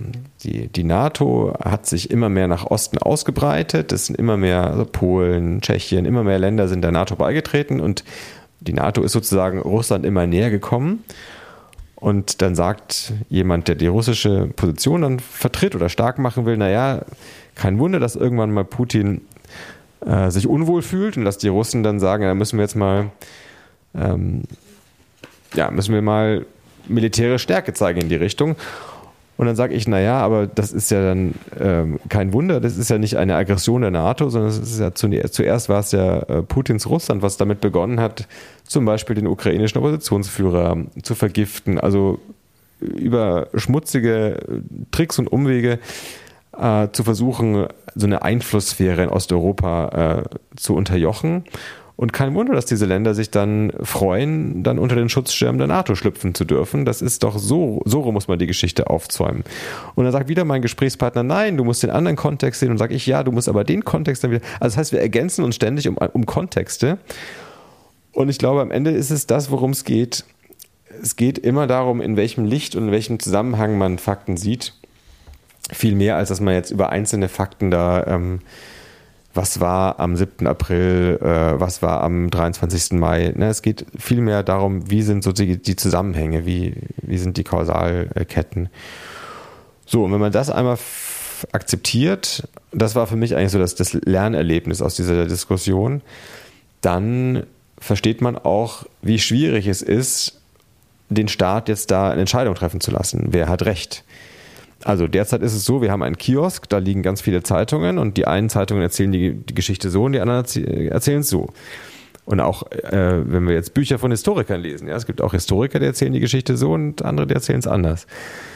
Die, die NATO hat sich immer mehr nach Osten ausgebreitet. Es sind immer mehr, also Polen, Tschechien, immer mehr Länder sind der NATO beigetreten und die NATO ist sozusagen Russland immer näher gekommen. Und dann sagt jemand, der die russische Position dann vertritt oder stark machen will, naja, kein Wunder, dass irgendwann mal Putin äh, sich unwohl fühlt und dass die Russen dann sagen, da müssen wir jetzt mal, ähm, ja, müssen wir mal militärische Stärke zeigen in die Richtung. Und dann sage ich, naja, aber das ist ja dann ähm, kein Wunder, das ist ja nicht eine Aggression der NATO, sondern es ist ja zuerst, zuerst war es ja äh, Putins Russland, was damit begonnen hat, zum Beispiel den ukrainischen Oppositionsführer zu vergiften, also über schmutzige Tricks und Umwege äh, zu versuchen, so eine Einflusssphäre in Osteuropa äh, zu unterjochen. Und kein Wunder, dass diese Länder sich dann freuen, dann unter den Schutzschirm der NATO schlüpfen zu dürfen. Das ist doch so, so rum muss man die Geschichte aufzäumen. Und dann sagt wieder mein Gesprächspartner, nein, du musst den anderen Kontext sehen. Und sage ich, ja, du musst aber den Kontext dann wieder. Also das heißt, wir ergänzen uns ständig um, um Kontexte. Und ich glaube, am Ende ist es das, worum es geht. Es geht immer darum, in welchem Licht und in welchem Zusammenhang man Fakten sieht. Viel mehr, als dass man jetzt über einzelne Fakten da... Ähm, was war am siebten April, äh, was war am dreiundzwanzigsten Mai. Ne, es geht vielmehr darum, wie sind so die, die Zusammenhänge, wie, wie sind die Kausalketten. So, und wenn man das einmal f- akzeptiert, das war für mich eigentlich so das, das Lernerlebnis aus dieser Diskussion, dann versteht man auch, wie schwierig es ist, den Staat jetzt da eine Entscheidung treffen zu lassen. Wer hat Recht? Also derzeit ist es so, wir haben einen Kiosk, da liegen ganz viele Zeitungen und die einen Zeitungen erzählen die, die Geschichte so und die anderen erzählen es so. Und auch, äh, wenn wir jetzt Bücher von Historikern lesen, ja, es gibt auch Historiker, die erzählen die Geschichte so und andere, die erzählen es anders.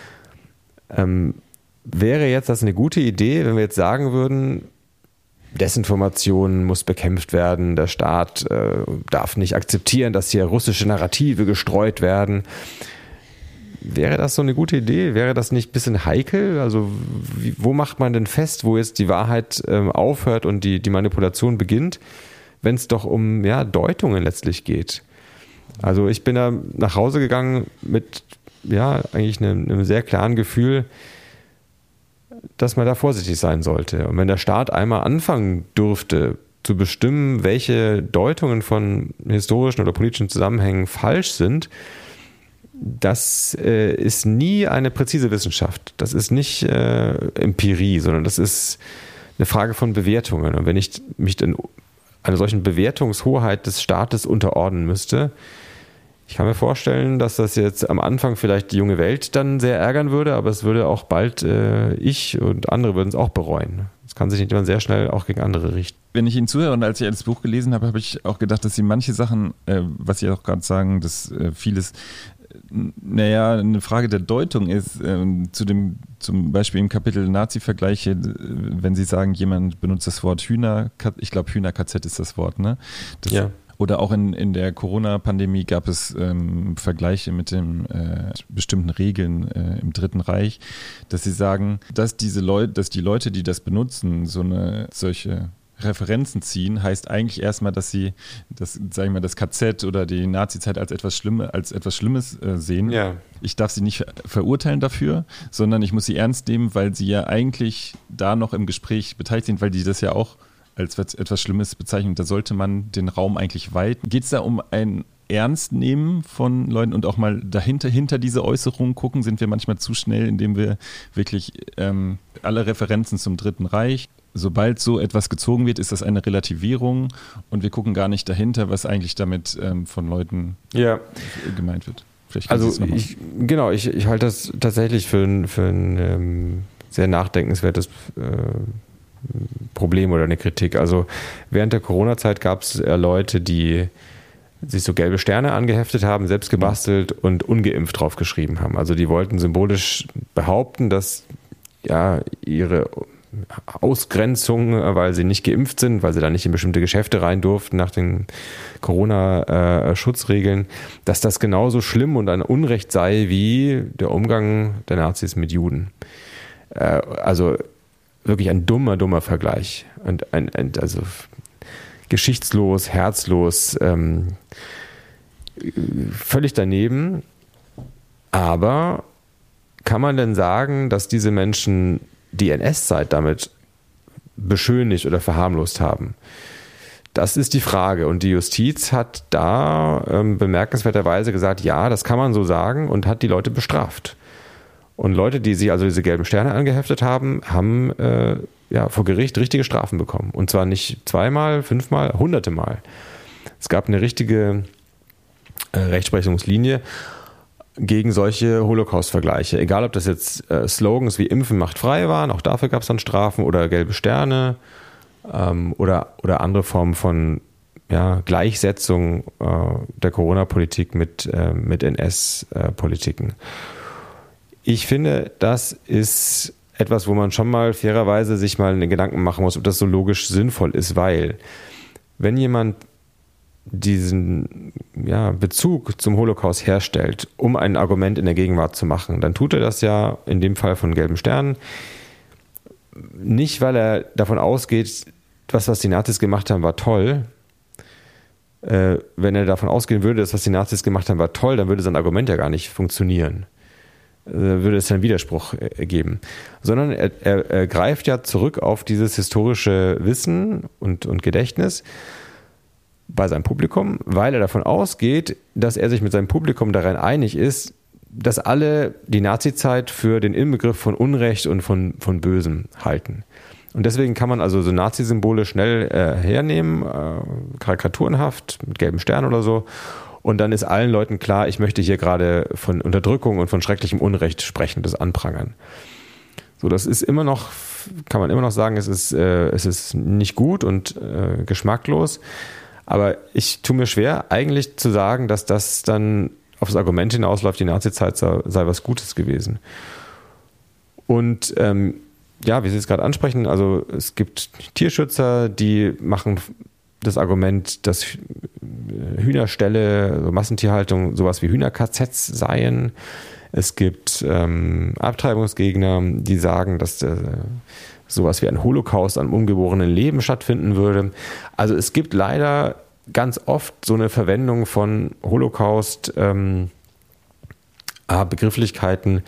Ähm, wäre jetzt das eine gute Idee, wenn wir jetzt sagen würden, Desinformation muss bekämpft werden, der Staat äh, darf nicht akzeptieren, dass hier russische Narrative gestreut werden. Wäre das so eine gute Idee? Wäre das nicht ein bisschen heikel? Also wie, wo macht man denn fest, wo jetzt die Wahrheit ähm, aufhört und die, die Manipulation beginnt, wenn es doch um ja, Deutungen letztlich geht? Also ich bin da nach Hause gegangen mit ja eigentlich einem, einem sehr klaren Gefühl, dass man da vorsichtig sein sollte. Und wenn der Staat einmal anfangen dürfte, zu bestimmen, welche Deutungen von historischen oder politischen Zusammenhängen falsch sind, das äh, ist nie eine präzise Wissenschaft. Das ist nicht äh, Empirie, sondern das ist eine Frage von Bewertungen. Und wenn ich mich dann einer solchen Bewertungshoheit des Staates unterordnen müsste, ich kann mir vorstellen, dass das jetzt am Anfang vielleicht die junge Welt dann sehr ärgern würde, aber es würde auch bald äh, ich und andere würden es auch bereuen. Das kann sich nicht immer sehr schnell auch gegen andere richten. Wenn ich Ihnen zuhöre und als ich das Buch gelesen habe, habe ich auch gedacht, dass Sie manche Sachen, äh, was Sie auch gerade sagen, dass äh, vieles naja, eine Frage der Deutung ist, ähm, zu dem, zum Beispiel im Kapitel Nazi-Vergleiche, wenn Sie sagen, jemand benutzt das Wort Hühner, ich glaube Hühner-K Z ist das Wort, ne? Das, ja. Oder auch in, in der Corona-Pandemie gab es ähm, Vergleiche mit den äh, bestimmten Regeln äh, im Dritten Reich, dass Sie sagen, dass diese Leute, dass die Leute, die das benutzen, so eine solche Referenzen ziehen, heißt eigentlich erstmal, dass sie das, sagen wir, das K Z oder die Nazi-Zeit als etwas Schlimme, als etwas Schlimmes äh, sehen. Ja. Ich darf sie nicht verurteilen dafür, sondern ich muss sie ernst nehmen, weil sie ja eigentlich da noch im Gespräch beteiligt sind, weil die das ja auch als etwas Schlimmes bezeichnen. Da sollte man den Raum eigentlich weiten. Geht es da um ein Ernstnehmen von Leuten und auch mal dahinter, hinter diese Äußerungen gucken? Sind wir manchmal zu schnell, indem wir wirklich ähm, alle Referenzen zum Dritten Reich, sobald so etwas gezogen wird, ist das eine Relativierung und wir gucken gar nicht dahinter, was eigentlich damit ähm, von Leuten ja. gemeint wird. Vielleicht also ich, genau, ich, ich halte das tatsächlich für ein, für ein ähm, sehr nachdenkenswertes äh, Problem oder eine Kritik. Also während der Corona-Zeit gab es äh, Leute, die sich so gelbe Sterne angeheftet haben, selbst gebastelt und ungeimpft draufgeschrieben haben. Also die wollten symbolisch behaupten, dass ja ihre Ausgrenzung, weil sie nicht geimpft sind, weil sie da nicht in bestimmte Geschäfte rein durften nach den Corona-Schutzregeln, dass das genauso schlimm und ein Unrecht sei wie der Umgang der Nazis mit Juden. Also wirklich ein dummer, dummer Vergleich. Und ein, ein, also geschichtslos, herzlos, ähm, völlig daneben, aber kann man denn sagen, dass diese Menschen die N S-Zeit damit beschönigt oder verharmlost haben? Das ist die Frage. Und die Justiz hat da ähm, bemerkenswerterweise gesagt, ja, das kann man so sagen, und hat die Leute bestraft. Und Leute, die sich also diese gelben Sterne angeheftet haben, haben äh, ja, vor Gericht richtige Strafen bekommen. Und zwar nicht zweimal, fünfmal, hunderte Mal. Es gab eine richtige äh, Rechtsprechungslinie gegen solche Holocaust-Vergleiche. Egal, ob das jetzt äh, Slogans wie Impfen macht frei waren, auch dafür gab es dann Strafen, oder gelbe Sterne ähm, oder, oder andere Formen von ja, Gleichsetzung äh, der Corona-Politik mit, äh, mit N S-Politiken. Ich finde, das ist etwas, wo man schon mal fairerweise sich mal einen Gedanken machen muss, ob das so logisch sinnvoll ist, weil wenn jemand diesen ja, Bezug zum Holocaust herstellt, um ein Argument in der Gegenwart zu machen, dann tut er das ja in dem Fall von gelben Sternen nicht, weil er davon ausgeht, was, was die Nazis gemacht haben, war toll. Äh, wenn er davon ausgehen würde, dass was die Nazis gemacht haben, war toll, dann würde sein Argument ja gar nicht funktionieren. Würde es einen Widerspruch geben. Sondern er, er, er greift ja zurück auf dieses historische Wissen und, und Gedächtnis bei seinem Publikum, weil er davon ausgeht, dass er sich mit seinem Publikum darin einig ist, dass alle die Nazizeit für den Inbegriff von Unrecht und von, von Bösem halten. Und deswegen kann man also so Nazi-Symbole schnell äh, hernehmen, äh, karikaturenhaft, mit gelben Sternen oder so. Und dann ist allen Leuten klar, ich möchte hier gerade von Unterdrückung und von schrecklichem Unrecht sprechen, das anprangern. So, das ist immer noch, kann man immer noch sagen, es ist, äh, es ist nicht gut und äh, geschmacklos. Aber ich tue mir schwer, eigentlich zu sagen, dass das dann auf das Argument hinausläuft, die Nazizeit sei, sei was Gutes gewesen. Und ähm, ja, wie Sie es gerade ansprechen, also es gibt Tierschützer, die machen das Argument, dass Hühnerställe, also Massentierhaltung, sowas wie Hühner-K Zs seien. Es gibt ähm, Abtreibungsgegner, die sagen, dass äh, sowas wie ein Holocaust am ungeborenen Leben stattfinden würde. Also es gibt leider ganz oft so eine Verwendung von Holocaust ähm, Begrifflichkeiten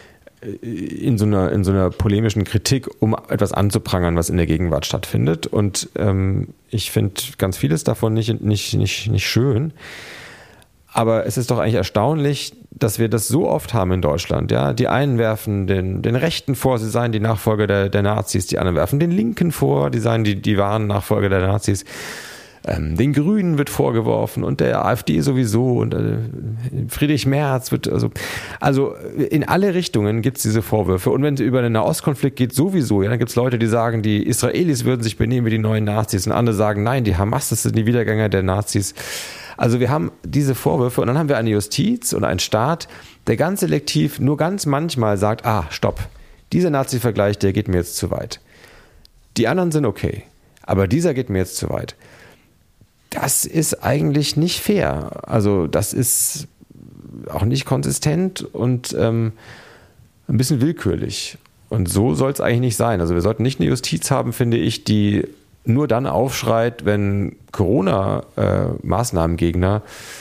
in so einer, in so einer polemischen Kritik, um etwas anzuprangern, was in der Gegenwart stattfindet. Und ähm, ich finde ganz vieles davon nicht, nicht, nicht, nicht schön. Aber es ist doch eigentlich erstaunlich, dass wir das so oft haben in Deutschland. Ja? Die einen werfen den, den Rechten vor, sie seien die Nachfolger der, der Nazis. Die anderen werfen den Linken vor, die seien die, die wahren Nachfolger der Nazis. Ähm, den Grünen wird vorgeworfen und der AfD sowieso und äh, Friedrich Merz wird, also, also in alle Richtungen gibt es diese Vorwürfe. Und wenn es über den Nahostkonflikt geht, sowieso, ja, dann gibt es Leute, die sagen, die Israelis würden sich benehmen wie die neuen Nazis, und andere sagen, nein, die Hamas, das sind die Wiedergänger der Nazis. Also wir haben diese Vorwürfe, und dann haben wir eine Justiz und einen Staat, der ganz selektiv nur ganz manchmal sagt, ah, stopp, dieser Nazi-Vergleich, der geht mir jetzt zu weit. Die anderen sind okay, aber dieser geht mir jetzt zu weit. Das ist eigentlich nicht fair. Also das ist auch nicht konsistent und ähm, ein bisschen willkürlich. Und so soll es eigentlich nicht sein. Also wir sollten nicht eine Justiz haben, finde ich, die nur dann aufschreit, wenn Corona-Maßnahmengegner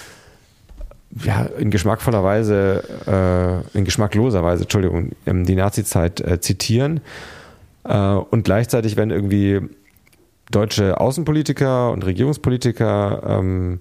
äh, ja, in geschmackvoller Weise, äh, in geschmackloser Weise, Entschuldigung, die Nazizeit äh, zitieren. Äh, und gleichzeitig, wenn irgendwie deutsche Außenpolitiker und Regierungspolitiker ähm,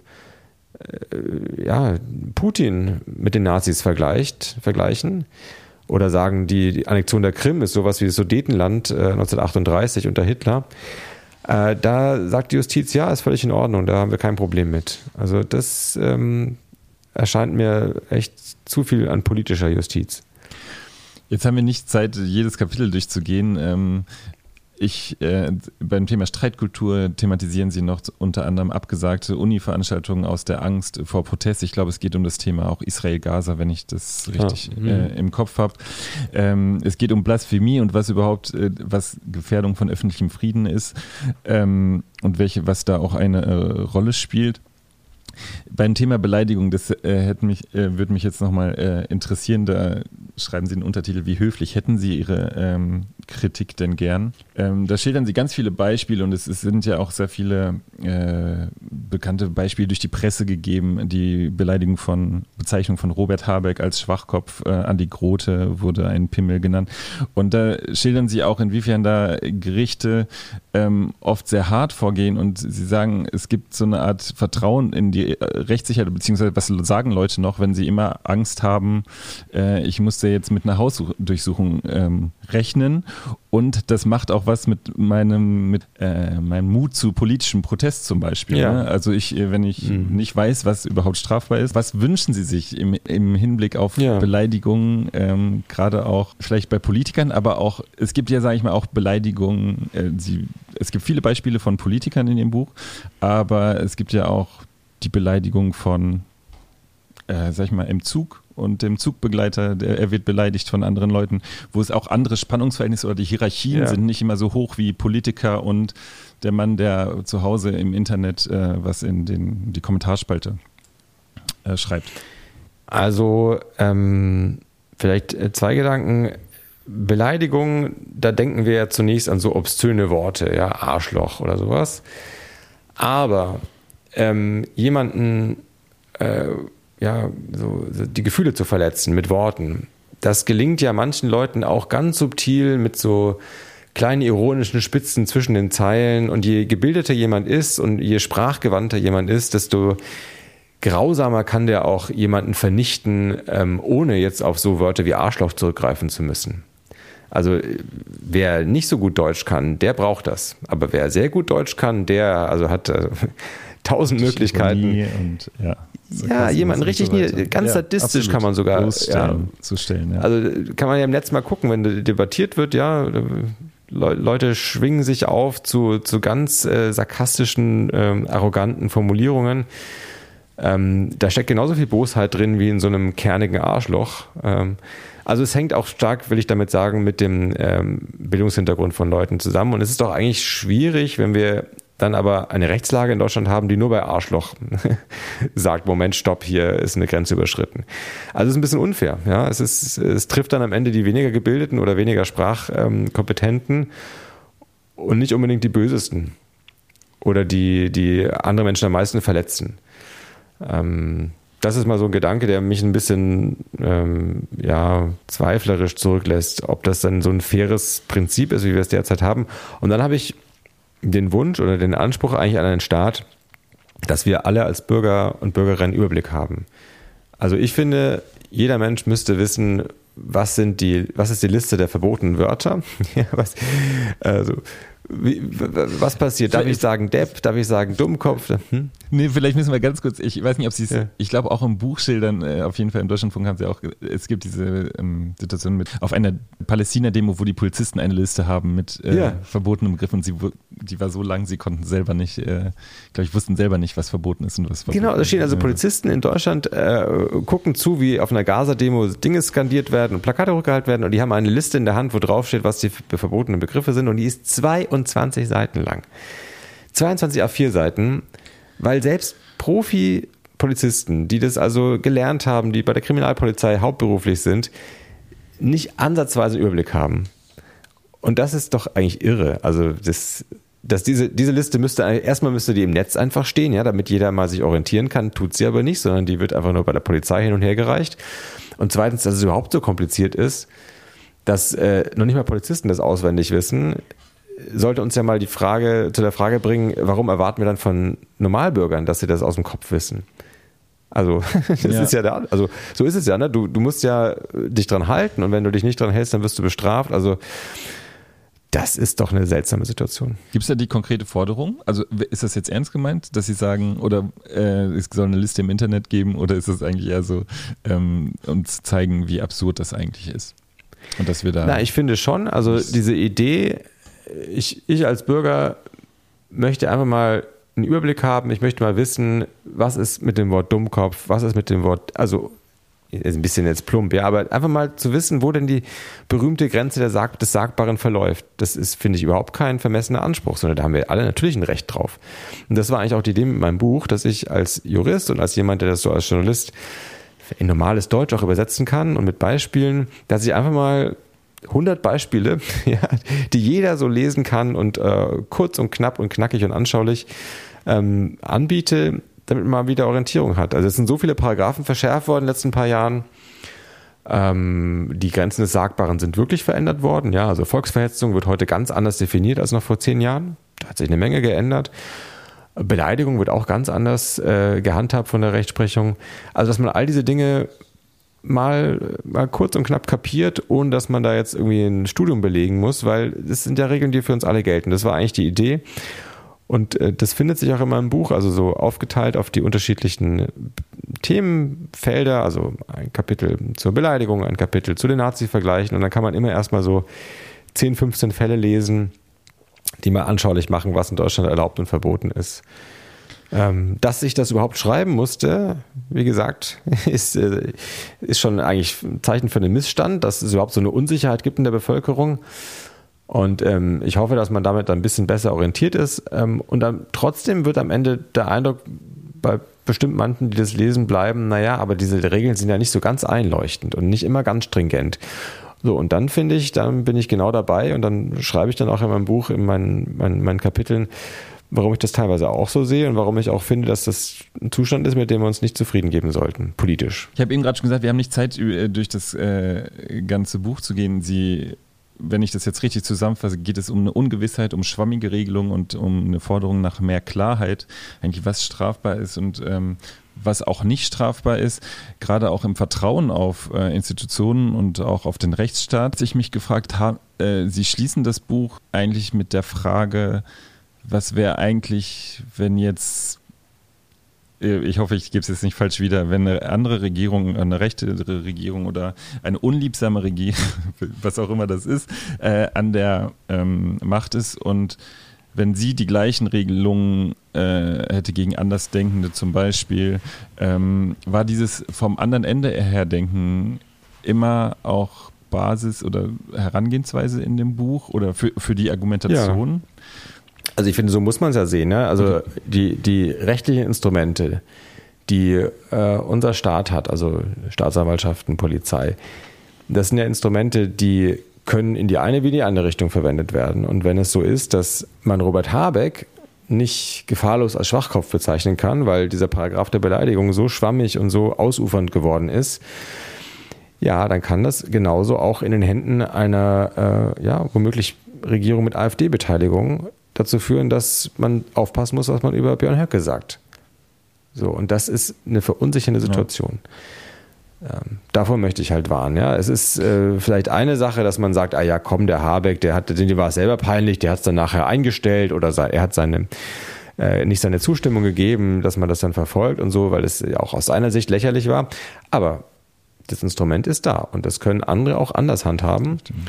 äh, ja, Putin mit den Nazis vergleicht, vergleichen oder sagen, die, die Annexion der Krim ist sowas wie das Sudetenland äh, neunzehnhundertachtunddreißig unter Hitler. Äh, da sagt die Justiz, ja, ist völlig in Ordnung, da haben wir kein Problem mit. Also das ähm, erscheint mir echt zu viel an politischer Justiz. Jetzt haben wir nicht Zeit, jedes Kapitel durchzugehen. Ähm Ich, äh, beim Thema Streitkultur thematisieren Sie noch unter anderem abgesagte Uni-Veranstaltungen aus der Angst vor Protest. Ich glaube, es geht um das Thema auch Israel-Gaza, wenn ich das richtig ja. äh, im Kopf habe. Ähm, es geht um Blasphemie und was überhaupt, äh, was Gefährdung von öffentlichem Frieden ist ähm, und welche, was da auch eine äh, Rolle spielt. Beim Thema Beleidigung, das äh, hätte mich, äh, würde mich jetzt nochmal äh, interessieren, da schreiben Sie den Untertitel, wie höflich hätten Sie Ihre ähm, Kritik denn gern? Ähm, da schildern Sie ganz viele Beispiele und es, es sind ja auch sehr viele äh, bekannte Beispiele durch die Presse gegeben. Die Beleidigung von, Bezeichnung von Robert Habeck als Schwachkopf, äh, Andi Grote wurde ein Pimmel genannt. Und da schildern Sie auch, inwiefern da Gerichte ähm, oft sehr hart vorgehen und Sie sagen, es gibt so eine Art Vertrauen in die Rechtssicherheit, beziehungsweise was sagen Leute noch, wenn sie immer Angst haben, äh, ich musste jetzt mit einer Hausdurchsuchung ähm, rechnen. Und das macht auch was mit meinem, mit äh, meinem Mut zu politischem Protest zum Beispiel. Ja. Ne? Also ich, wenn ich mhm. nicht weiß, was überhaupt strafbar ist, was wünschen Sie sich im, im Hinblick auf ja. Beleidigungen, ähm, gerade auch vielleicht bei Politikern, aber auch, es gibt ja, sage ich mal, auch Beleidigungen, äh, sie, es gibt viele Beispiele von Politikern in Ihrem Buch, aber es gibt ja auch die Beleidigung von, äh, sag ich mal, im Zug und dem Zugbegleiter, der, er wird beleidigt von anderen Leuten, wo es auch andere Spannungsverhältnisse oder die Hierarchien ja. sind nicht immer so hoch wie Politiker und der Mann, der zu Hause im Internet äh, was in den, die Kommentarspalte äh, schreibt. Also ähm, vielleicht zwei Gedanken. Beleidigung, da denken wir ja zunächst an so obszöne Worte, ja, Arschloch oder sowas. Aber ähm, jemanden äh, ja, so die Gefühle zu verletzen mit Worten. Das gelingt ja manchen Leuten auch ganz subtil mit so kleinen ironischen Spitzen zwischen den Zeilen. Und je gebildeter jemand ist und je sprachgewandter jemand ist, desto grausamer kann der auch jemanden vernichten, ähm, ohne jetzt auf so Wörter wie Arschloch zurückgreifen zu müssen. Also wer nicht so gut Deutsch kann, der braucht das. Aber wer sehr gut Deutsch kann, der also hat äh, tausend Möglichkeiten. Und, ja. So ja, jemanden richtig so nie, ganz ja, sadistisch kann man sogar ja, zu stellen. Ja. Also kann man ja im Netz mal gucken, wenn debattiert wird, ja, Leute schwingen sich auf zu, zu ganz äh, sarkastischen, ähm, arroganten Formulierungen. Ähm, da steckt genauso viel Bosheit drin wie in so einem kernigen Arschloch. Ähm, also es hängt auch stark, will ich damit sagen, mit dem ähm, Bildungshintergrund von Leuten zusammen. Und es ist doch eigentlich schwierig, wenn wir dann aber eine Rechtslage in Deutschland haben, die nur bei Arschloch sagt, Moment, stopp, hier ist eine Grenze überschritten. Also es ist ein bisschen unfair. Ja? Es, ist, es trifft dann am Ende die weniger gebildeten oder weniger sprachkompetenten und nicht unbedingt die bösesten oder die, die andere Menschen am meisten verletzen. Ähm, das ist mal so ein Gedanke, der mich ein bisschen ähm, ja, zweiflerisch zurücklässt, ob das dann so ein faires Prinzip ist, wie wir es derzeit haben. Und dann habe ich den Wunsch oder den Anspruch eigentlich an einen Staat, dass wir alle als Bürger und Bürgerinnen Überblick haben. Also ich finde, jeder Mensch müsste wissen, was sind die, was ist die Liste der verbotenen Wörter? ja, was, also, wie, was passiert? Darf ich sagen Depp? Darf ich sagen Dummkopf? Hm? Nee, vielleicht müssen wir ganz kurz, ich weiß nicht, ob Sie es, ja. ich glaube auch im Buchschildern, äh, auf jeden Fall im Deutschlandfunk haben Sie auch, es gibt diese ähm, Situation mit, auf einer Palästina-Demo, wo die Polizisten eine Liste haben mit äh, ja. verbotenen Begriffen und sie, die war so lang, sie konnten selber nicht, äh, glaube ich, wussten selber nicht, was verboten ist und was verboten ist. Genau, da stehen also Polizisten in Deutschland, äh, gucken zu, wie auf einer Gaza-Demo Dinge skandiert werden und Plakate rückgehalten werden und die haben eine Liste in der Hand, wo drauf steht, was die verbotenen Begriffe sind und die ist zweiundzwanzig Seiten lang. zweiundzwanzig A vier Seiten, weil selbst Profi-Polizisten, die das also gelernt haben, die bei der Kriminalpolizei hauptberuflich sind, nicht ansatzweise einen Überblick haben. Und das ist doch eigentlich irre. Also das, dass diese, diese Liste müsste, erstmal müsste die im Netz einfach stehen, ja, damit jeder mal sich orientieren kann, tut sie aber nicht, sondern die wird einfach nur bei der Polizei hin und her gereicht. Und zweitens, dass es überhaupt so kompliziert ist, dass äh, noch nicht mal Polizisten das auswendig wissen, sollte uns ja mal die Frage zu der Frage bringen, warum erwarten wir dann von Normalbürgern, dass sie das aus dem Kopf wissen? Also, das ja. ist ja der, also so ist es ja, ne? Du, du musst ja dich dran halten und wenn du dich nicht dran hältst, dann wirst du bestraft. Also das ist doch eine seltsame Situation. Gibt es da die konkrete Forderung? Also ist das jetzt ernst gemeint, dass Sie sagen, oder äh, es soll eine Liste im Internet geben oder ist das eigentlich eher so, ähm, uns zeigen, wie absurd das eigentlich ist? Und dass wir da. Na, ich finde schon, also diese Idee, ich, ich als Bürger möchte einfach mal einen Überblick haben, ich möchte mal wissen, was ist mit dem Wort Dummkopf, was ist mit dem Wort, also ist ein bisschen jetzt plump, ja, aber einfach mal zu wissen, wo denn die berühmte Grenze der Sag- des Sagbaren verläuft, das ist, finde ich, überhaupt kein vermessener Anspruch, sondern da haben wir alle natürlich ein Recht drauf. Und das war eigentlich auch die Idee mit meinem Buch, dass ich als Jurist und als jemand, der das so als Journalist in normales Deutsch auch übersetzen kann und mit Beispielen, dass ich einfach mal hundert Beispiele, ja, die jeder so lesen kann und äh, kurz und knapp und knackig und anschaulich ähm, anbiete, damit man mal wieder Orientierung hat. Also es sind so viele Paragraphen verschärft worden in den letzten paar Jahren. Ähm, die Grenzen des Sagbaren sind wirklich verändert worden. Ja, also Volksverhetzung wird heute ganz anders definiert als noch vor zehn Jahren. Da hat sich eine Menge geändert. Beleidigung wird auch ganz anders äh, gehandhabt von der Rechtsprechung. Also dass man all diese Dinge mal, mal kurz und knapp kapiert, ohne dass man da jetzt irgendwie ein Studium belegen muss, weil das sind ja Regeln, die für uns alle gelten. Das war eigentlich die Idee. Und äh, das findet sich auch in meinem Buch, also so aufgeteilt auf die unterschiedlichen Themenfelder, also ein Kapitel zur Beleidigung, ein Kapitel zu den Nazi-Vergleichen und dann kann man immer erstmal so zehn, fünfzehn Fälle lesen, die mal anschaulich machen, was in Deutschland erlaubt und verboten ist. Ähm, dass ich das überhaupt schreiben musste, wie gesagt, ist, äh, ist schon eigentlich ein Zeichen für einen Missstand, dass es überhaupt so eine Unsicherheit gibt in der Bevölkerung. Und ähm, ich hoffe, dass man damit ein bisschen besser orientiert ist. Ähm, und dann trotzdem wird am Ende der Eindruck bei bestimmt manchen, die das lesen, bleiben, naja, aber diese Regeln sind ja nicht so ganz einleuchtend und nicht immer ganz stringent. So, und dann finde ich, dann bin ich genau dabei und dann schreibe ich dann auch in meinem Buch, in meinen, meinen, meinen Kapiteln, warum ich das teilweise auch so sehe und warum ich auch finde, dass das ein Zustand ist, mit dem wir uns nicht zufrieden geben sollten, politisch. Ich habe eben gerade schon gesagt, wir haben nicht Zeit, durch das äh, ganze Buch zu gehen. Sie, wenn ich das jetzt richtig zusammenfasse, geht es um eine Ungewissheit, um schwammige Regelungen und um eine Forderung nach mehr Klarheit, eigentlich was strafbar ist und ähm, was auch nicht strafbar ist, gerade auch im Vertrauen auf äh, Institutionen und auch auf den Rechtsstaat. Ich mich gefragt habe, äh, Sie schließen das Buch eigentlich mit der Frage, was wäre eigentlich, wenn jetzt, ich hoffe, ich gebe es jetzt nicht falsch wieder, wenn eine andere Regierung, eine rechtere Regierung oder eine unliebsame Regierung, was auch immer das ist, äh, an der ähm, Macht ist und wenn sie die gleichen Regelungen äh, hätte gegen Andersdenkende zum Beispiel, ähm, war dieses vom anderen Ende her denken immer auch Basis oder Herangehensweise in dem Buch oder für, für die Argumentation? Ja. Also ich finde, so muss man es ja sehen. Ne? Also okay. die, die rechtlichen Instrumente, die äh, unser Staat hat, also Staatsanwaltschaften, Polizei, das sind ja Instrumente, die können in die eine wie in die andere Richtung verwendet werden. Und wenn es so ist, dass man Robert Habeck nicht gefahrlos als Schwachkopf bezeichnen kann, weil dieser Paragraph der Beleidigung so schwammig und so ausufernd geworden ist, ja, dann kann das genauso auch in den Händen einer, äh, ja, womöglich Regierung mit AfD-Beteiligung dazu führen, dass man aufpassen muss, was man über Björn Höcke sagt. So, und das ist eine verunsichernde Situation. Ja. Ähm, davor möchte ich halt warnen. Ja. Es ist äh, vielleicht eine Sache, dass man sagt, ah ja, komm, der Habeck, der hat, dem war es selber peinlich, der hat es dann nachher eingestellt oder sei, er hat seine äh, nicht seine Zustimmung gegeben, dass man das dann verfolgt und so, weil es ja auch aus seiner Sicht lächerlich war. Aber das Instrument ist da und das können andere auch anders handhaben. Stimmt.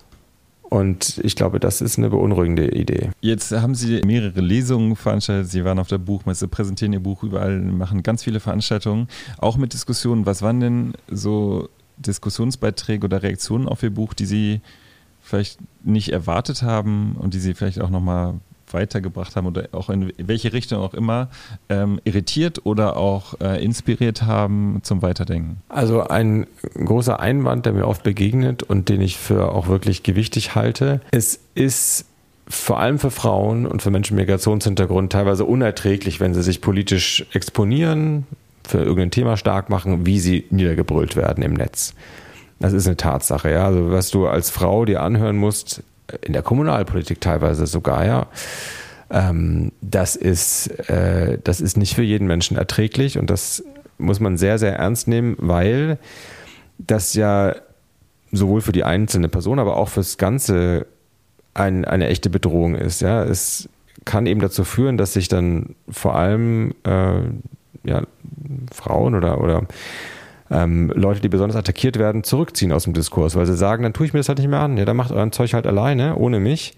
Und ich glaube, das ist eine beunruhigende Idee. Jetzt haben Sie mehrere Lesungen veranstaltet. Sie waren auf der Buchmesse, präsentieren Ihr Buch überall, machen ganz viele Veranstaltungen, auch mit Diskussionen. Was waren denn so Diskussionsbeiträge oder Reaktionen auf Ihr Buch, die Sie vielleicht nicht erwartet haben und die Sie vielleicht auch nochmal weitergebracht haben oder auch in welche Richtung auch immer ähm, irritiert oder auch äh, inspiriert haben zum Weiterdenken? Also ein großer Einwand, der mir oft begegnet und den ich für auch wirklich gewichtig halte, es ist vor allem für Frauen und für Menschen mit Migrationshintergrund teilweise unerträglich, wenn sie sich politisch exponieren, für irgendein Thema stark machen, wie sie niedergebrüllt werden im Netz. Das ist eine Tatsache, ja. Also was du als Frau dir anhören musst, in der Kommunalpolitik teilweise sogar, ja. Ähm, das ist, äh, das ist nicht für jeden Menschen erträglich und das muss man sehr, sehr ernst nehmen, weil das ja sowohl für die einzelne Person, aber auch fürs Ganze ein, eine echte Bedrohung ist, ja. Es kann eben dazu führen, dass sich dann vor allem äh, ja, Frauen oder, oder Ähm, Leute, die besonders attackiert werden, zurückziehen aus dem Diskurs, weil sie sagen, dann tue ich mir das halt nicht mehr an. Ja, dann macht euren Zeug halt alleine, ohne mich.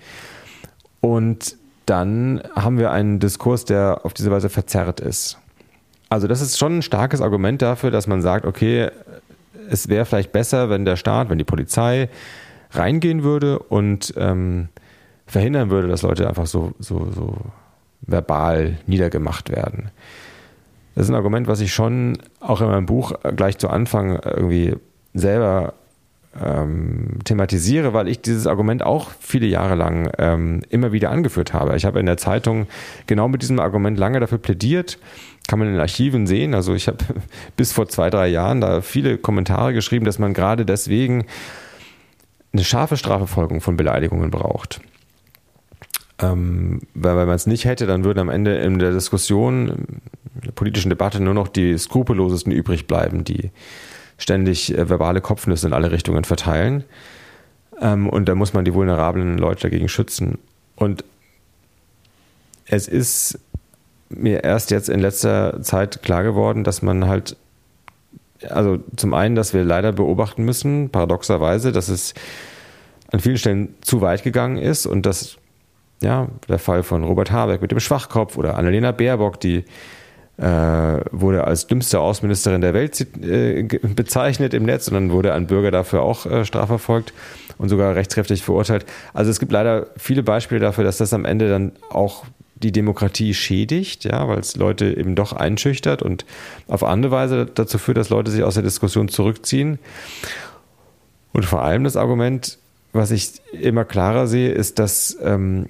Und dann haben wir einen Diskurs, der auf diese Weise verzerrt ist. Also das ist schon ein starkes Argument dafür, dass man sagt, okay, es wäre vielleicht besser, wenn der Staat, wenn die Polizei reingehen würde und ähm, verhindern würde, dass Leute einfach so, so, so verbal niedergemacht werden. Das ist ein Argument, was ich schon auch in meinem Buch gleich zu Anfang irgendwie selber ähm, thematisiere, weil ich dieses Argument auch viele Jahre lang ähm, immer wieder angeführt habe. Ich habe in der Zeitung genau mit diesem Argument lange dafür plädiert, kann man in den Archiven sehen. Also ich habe bis vor zwei, drei Jahren da viele Kommentare geschrieben, dass man gerade deswegen eine scharfe Strafverfolgung von Beleidigungen braucht. Ähm, weil wenn man es nicht hätte, dann würden am Ende in der Diskussion, in der politischen Debatte nur noch die Skrupellosesten übrig bleiben, die ständig äh, verbale Kopfnüsse in alle Richtungen verteilen. Ähm, und da muss man die vulnerablen Leute dagegen schützen. Und es ist mir erst jetzt in letzter Zeit klar geworden, dass man halt, also zum einen, dass wir leider beobachten müssen, paradoxerweise, dass es an vielen Stellen zu weit gegangen ist und dass ja, der Fall von Robert Habeck mit dem Schwachkopf oder Annalena Baerbock, die äh, wurde als dümmste Außenministerin der Welt äh, bezeichnet im Netz und dann wurde ein Bürger dafür auch äh, strafverfolgt und sogar rechtskräftig verurteilt. Also es gibt leider viele Beispiele dafür, dass das am Ende dann auch die Demokratie schädigt, ja, weil es Leute eben doch einschüchtert und auf andere Weise dazu führt, dass Leute sich aus der Diskussion zurückziehen. Und vor allem das Argument, was ich immer klarer sehe, ist, dass ähm,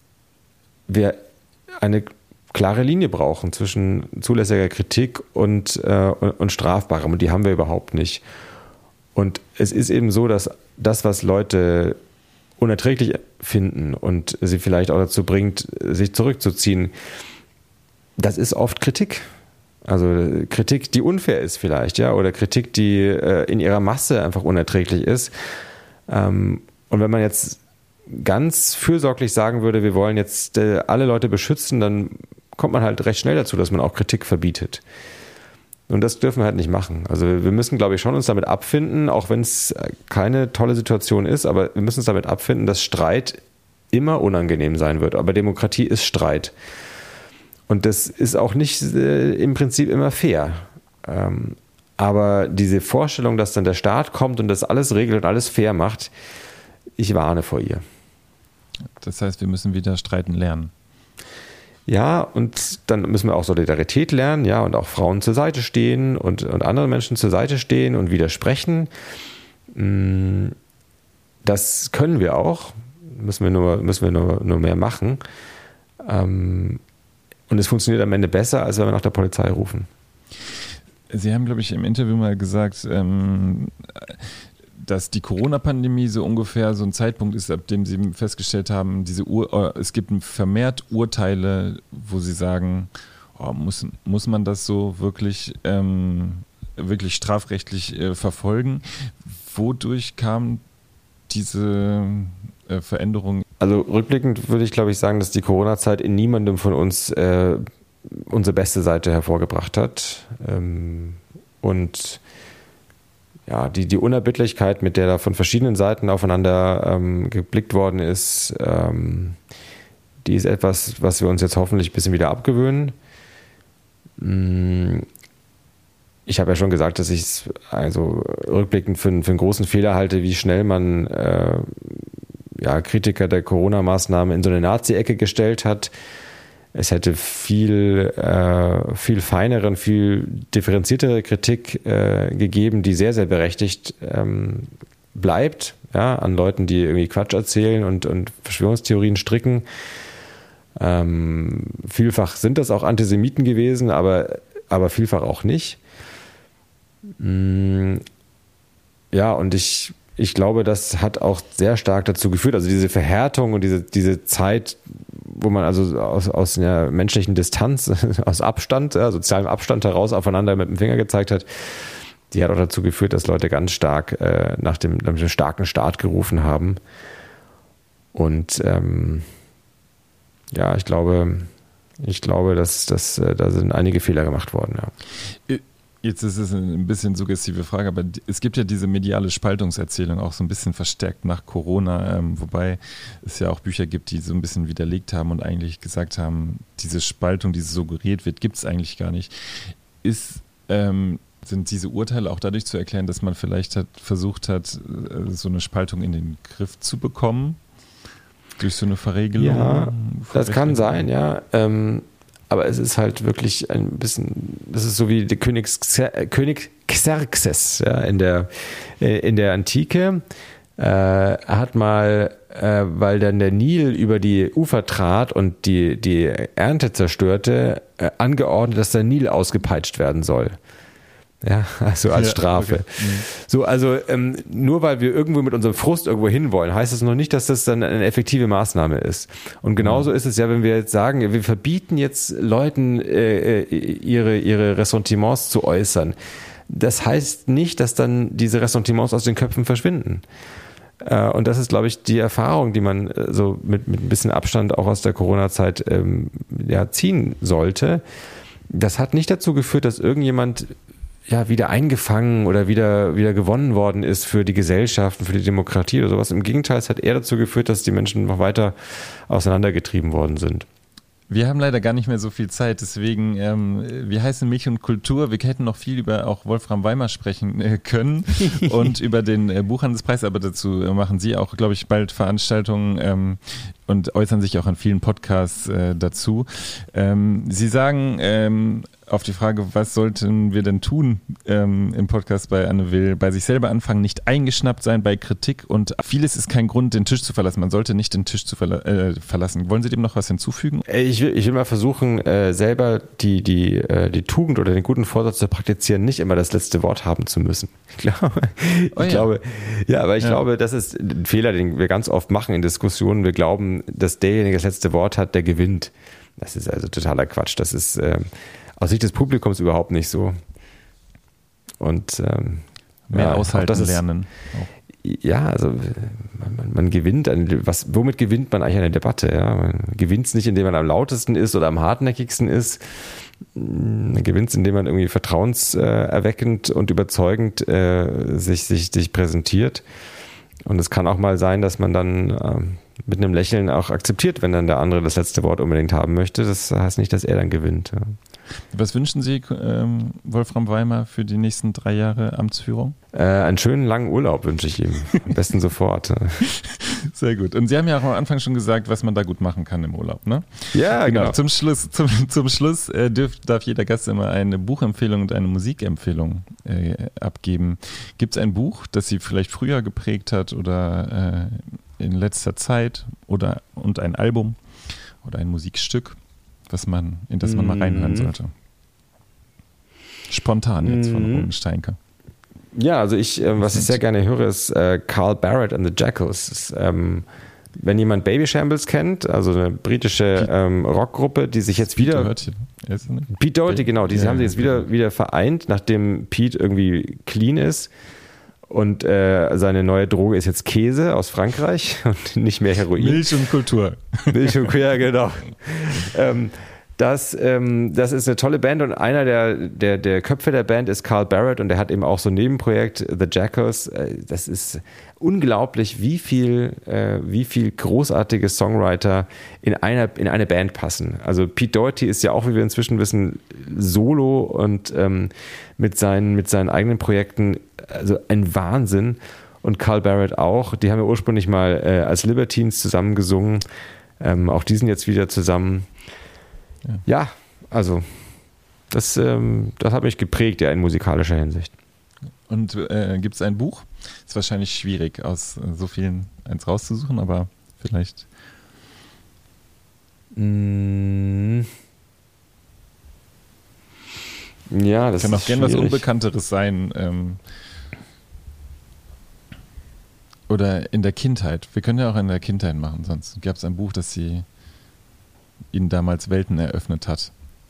wir eine klare Linie brauchen zwischen zulässiger Kritik und, äh, und, und Strafbarem. Und die haben wir überhaupt nicht. Und es ist eben so, dass das, was Leute unerträglich finden und sie vielleicht auch dazu bringt, sich zurückzuziehen, das ist oft Kritik. Also Kritik, die unfair ist vielleicht, ja, oder Kritik, die äh, in ihrer Masse einfach unerträglich ist. Ähm, und wenn man jetzt ganz fürsorglich sagen würde, wir wollen jetzt äh, alle Leute beschützen, dann kommt man halt recht schnell dazu, dass man auch Kritik verbietet. Und das dürfen wir halt nicht machen. Also wir müssen, glaube ich, schon uns damit abfinden, auch wenn es keine tolle Situation ist, aber wir müssen uns damit abfinden, dass Streit immer unangenehm sein wird. Aber Demokratie ist Streit. Und das ist auch nicht äh, im Prinzip immer fair. Ähm, aber diese Vorstellung, dass dann der Staat kommt und das alles regelt und alles fair macht, ich warne vor ihr. Das heißt, wir müssen wieder streiten lernen. Ja, und dann müssen wir auch Solidarität lernen, ja, und auch Frauen zur Seite stehen und, und anderen Menschen zur Seite stehen und widersprechen. Das können wir auch, müssen wir nur, müssen wir nur, nur mehr machen. Und es funktioniert am Ende besser, als wenn wir nach der Polizei rufen. Sie haben, glaube ich, im Interview mal gesagt, ähm, dass die Corona-Pandemie so ungefähr so ein Zeitpunkt ist, ab dem Sie festgestellt haben, diese Ur- es gibt vermehrt Urteile, wo Sie sagen, oh, muss, muss man das so wirklich, ähm, wirklich strafrechtlich äh, verfolgen? Wodurch kam diese äh, Veränderung? Also rückblickend würde ich, glaube ich, sagen, dass die Corona-Zeit in niemandem von uns äh, unsere beste Seite hervorgebracht hat. Ähm, und ja, die, die Unerbittlichkeit, mit der da von verschiedenen Seiten aufeinander ähm, geblickt worden ist, ähm, die ist etwas, was wir uns jetzt hoffentlich ein bisschen wieder abgewöhnen. Ich habe ja schon gesagt, dass ich es also rückblickend für, für einen großen Fehler halte, wie schnell man äh, ja, Kritiker der Corona-Maßnahmen in so eine Nazi-Ecke gestellt hat. Es hätte viel, äh, viel feinere und viel differenziertere Kritik äh, gegeben, die sehr, sehr berechtigt ähm, bleibt, ja, an Leuten, die irgendwie Quatsch erzählen und, und Verschwörungstheorien stricken. Ähm, vielfach sind das auch Antisemiten gewesen, aber, aber vielfach auch nicht. Mm, ja, und ich, ich glaube, das hat auch sehr stark dazu geführt, also diese Verhärtung und diese, diese Zeit, wo man also aus, aus einer menschlichen Distanz, aus Abstand, ja, sozialem Abstand heraus aufeinander mit dem Finger gezeigt hat, die hat auch dazu geführt, dass Leute ganz stark äh, nach, dem, nach dem starken Staat gerufen haben. Und ähm, ja, ich glaube, ich glaube, dass, dass äh, da sind einige Fehler gemacht worden. Ja. Jetzt ist es ein bisschen suggestive Frage, aber es gibt ja diese mediale Spaltungserzählung auch so ein bisschen verstärkt nach Corona, ähm, wobei es ja auch Bücher gibt, die so ein bisschen widerlegt haben und eigentlich gesagt haben, diese Spaltung, die suggeriert wird, gibt es eigentlich gar nicht. Ist, ähm, sind diese Urteile auch dadurch zu erklären, dass man vielleicht hat, versucht hat, so eine Spaltung in den Griff zu bekommen? Durch so eine Verregelung? Ja, das kann sein, ja. Ähm, aber es ist halt wirklich ein bisschen, das ist so wie der König, König Xerxes ja, in, der, in der Antike. Äh, er hat mal, äh, weil dann der Nil über die Ufer trat und die, die Ernte zerstörte, äh, angeordnet, dass der Nil ausgepeitscht werden soll. Ja, also als ja, Strafe. Okay. Mhm. So, also ähm, nur weil wir irgendwo mit unserem Frust irgendwo hinwollen, heißt das noch nicht, dass das dann eine effektive Maßnahme ist. Und genauso mhm. ist es ja, wenn wir jetzt sagen, wir verbieten jetzt Leuten äh, ihre, ihre Ressentiments zu äußern. Das heißt nicht, dass dann diese Ressentiments aus den Köpfen verschwinden. Äh, und das ist, glaube ich, die Erfahrung, die man äh, so mit, mit ein bisschen Abstand auch aus der Corona-Zeit ähm, ja, ziehen sollte. Das hat nicht dazu geführt, dass irgendjemand ja, wieder eingefangen oder wieder, wieder gewonnen worden ist für die Gesellschaft und für die Demokratie oder sowas. Im Gegenteil, es hat eher dazu geführt, dass die Menschen noch weiter auseinandergetrieben worden sind. Wir haben leider gar nicht mehr so viel Zeit, deswegen, ähm, wir heißen Milch und Kultur. Wir hätten noch viel über auch Wolfram Weimar sprechen äh, können und über den äh, Buchhandelspreis, aber dazu äh, machen Sie auch, glaube ich, bald Veranstaltungen ähm, und äußern sich auch in vielen Podcasts äh, dazu. Ähm, Sie sagen ähm, auf die Frage, was sollten wir denn tun ähm, im Podcast bei Anne Will, bei sich selber anfangen, nicht eingeschnappt sein bei Kritik und vieles ist kein Grund, den Tisch zu verlassen. Man sollte nicht den Tisch zu verla- äh, verlassen. Wollen Sie dem noch was hinzufügen? Ich will, ich will mal versuchen, äh, selber die, die, äh, die Tugend oder den guten Vorsatz zu praktizieren, nicht immer das letzte Wort haben zu müssen. Ich glaube, ich oh ja. glaube ja, aber ich ja. glaube, das ist ein Fehler, den wir ganz oft machen in Diskussionen. Wir glauben, dass derjenige das letzte Wort hat, der gewinnt. Das ist also totaler Quatsch. Das ist äh, aus Sicht des Publikums überhaupt nicht so. Und ähm, mehr ja, aushalten das ist, lernen. Auch. Ja, also man, man gewinnt, eine, was, womit gewinnt man eigentlich eine Debatte? Ja? Man gewinnt es nicht, indem man am lautesten ist oder am hartnäckigsten ist. Man gewinnt es, indem man irgendwie vertrauenserweckend und überzeugend äh, sich, sich, sich präsentiert. Und es kann auch mal sein, dass man dann äh, mit einem Lächeln auch akzeptiert, wenn dann der andere das letzte Wort unbedingt haben möchte. Das heißt nicht, dass er dann gewinnt. Ja. Was wünschen Sie, ähm, Wolfram Weimar, für die nächsten drei Jahre Amtsführung? Äh, einen schönen langen Urlaub wünsche ich ihm. Am besten sofort. Sehr gut. Und Sie haben ja auch am Anfang schon gesagt, was man da gut machen kann im Urlaub, ne? Ja, genau. genau. Zum Schluss, zum, zum Schluss äh, dürf, darf jeder Gast immer eine Buchempfehlung und eine Musikempfehlung äh, abgeben. Gibt es ein Buch, das Sie vielleicht früher geprägt hat oder äh, in letzter Zeit oder und ein Album oder ein Musikstück, was man, in das man mal reinhören sollte? Spontan jetzt von Roman Steinke. Ja, also ich, äh, was ich sehr gerne höre, ist äh, Carl Barrett and the Jackals. Ist, ähm, wenn jemand Baby Shambles kennt, also eine britische ähm, Rockgruppe, die sich jetzt wieder... Pete Doherty, Pete Doherty, genau. Die ja, haben sich jetzt wieder, wieder vereint, nachdem Pete irgendwie clean ist. Und äh, seine neue Droge ist jetzt Käse aus Frankreich und nicht mehr Heroin. Milch und Kultur. Milch und Kultur, ja, genau. ähm, Das, ähm, das ist eine tolle Band und einer der, der, der Köpfe der Band ist Carl Barrett und der hat eben auch so ein Nebenprojekt, The Jackals. Das ist unglaublich, wie viel, äh, wie viel großartige Songwriter in einer, in eine Band passen. Also Pete Doherty ist ja auch, wie wir inzwischen wissen, solo und ähm, mit seinen, mit seinen eigenen Projekten, also ein Wahnsinn. Und Carl Barrett auch. Die haben ja ursprünglich mal äh, als Libertines zusammen gesungen. Ähm, auch die sind jetzt wieder zusammen. Ja. ja, also das, ähm, das hat mich geprägt, ja, in musikalischer Hinsicht. Und äh, gibt es ein Buch? Ist wahrscheinlich schwierig, aus äh, so vielen eins rauszusuchen, aber vielleicht. Mm. Ja, das kann auch gerne was schwierig. Unbekannteres sein. Ähm, oder in der Kindheit. Wir können ja auch in der Kindheit machen, sonst gab es ein Buch, das Sie Ihnen damals Welten eröffnet hat?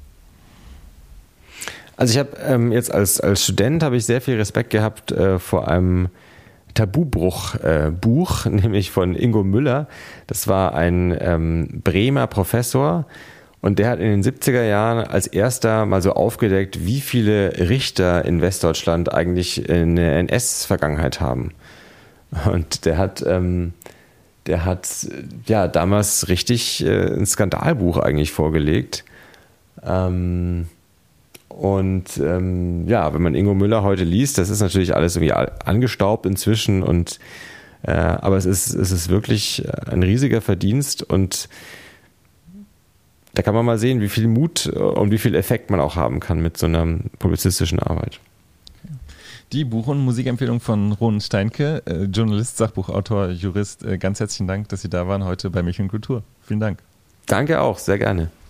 Also ich habe ähm, jetzt als, als Student habe ich sehr viel Respekt gehabt äh, vor einem Tabubruch-Buch, äh, nämlich von Ingo Müller. Das war ein ähm, Bremer Professor und der hat in den siebziger Jahren als erster mal so aufgedeckt, wie viele Richter in Westdeutschland eigentlich eine N S-Vergangenheit haben. Und der hat... Ähm, Der hat ja damals richtig äh, ein Skandalbuch eigentlich vorgelegt. Ähm, und ähm, ja, wenn man Ingo Müller heute liest, das ist natürlich alles irgendwie angestaubt inzwischen. Und äh, aber es ist, es ist wirklich ein riesiger Verdienst. Und da kann man mal sehen, wie viel Mut und wie viel Effekt man auch haben kann mit so einer publizistischen Arbeit. Die Buch- und Musikempfehlung von Ron Steinke, äh, Journalist, Sachbuchautor, Jurist. Äh, ganz herzlichen Dank, dass Sie da waren heute bei Milch und Kultur. Vielen Dank. Danke auch, sehr gerne.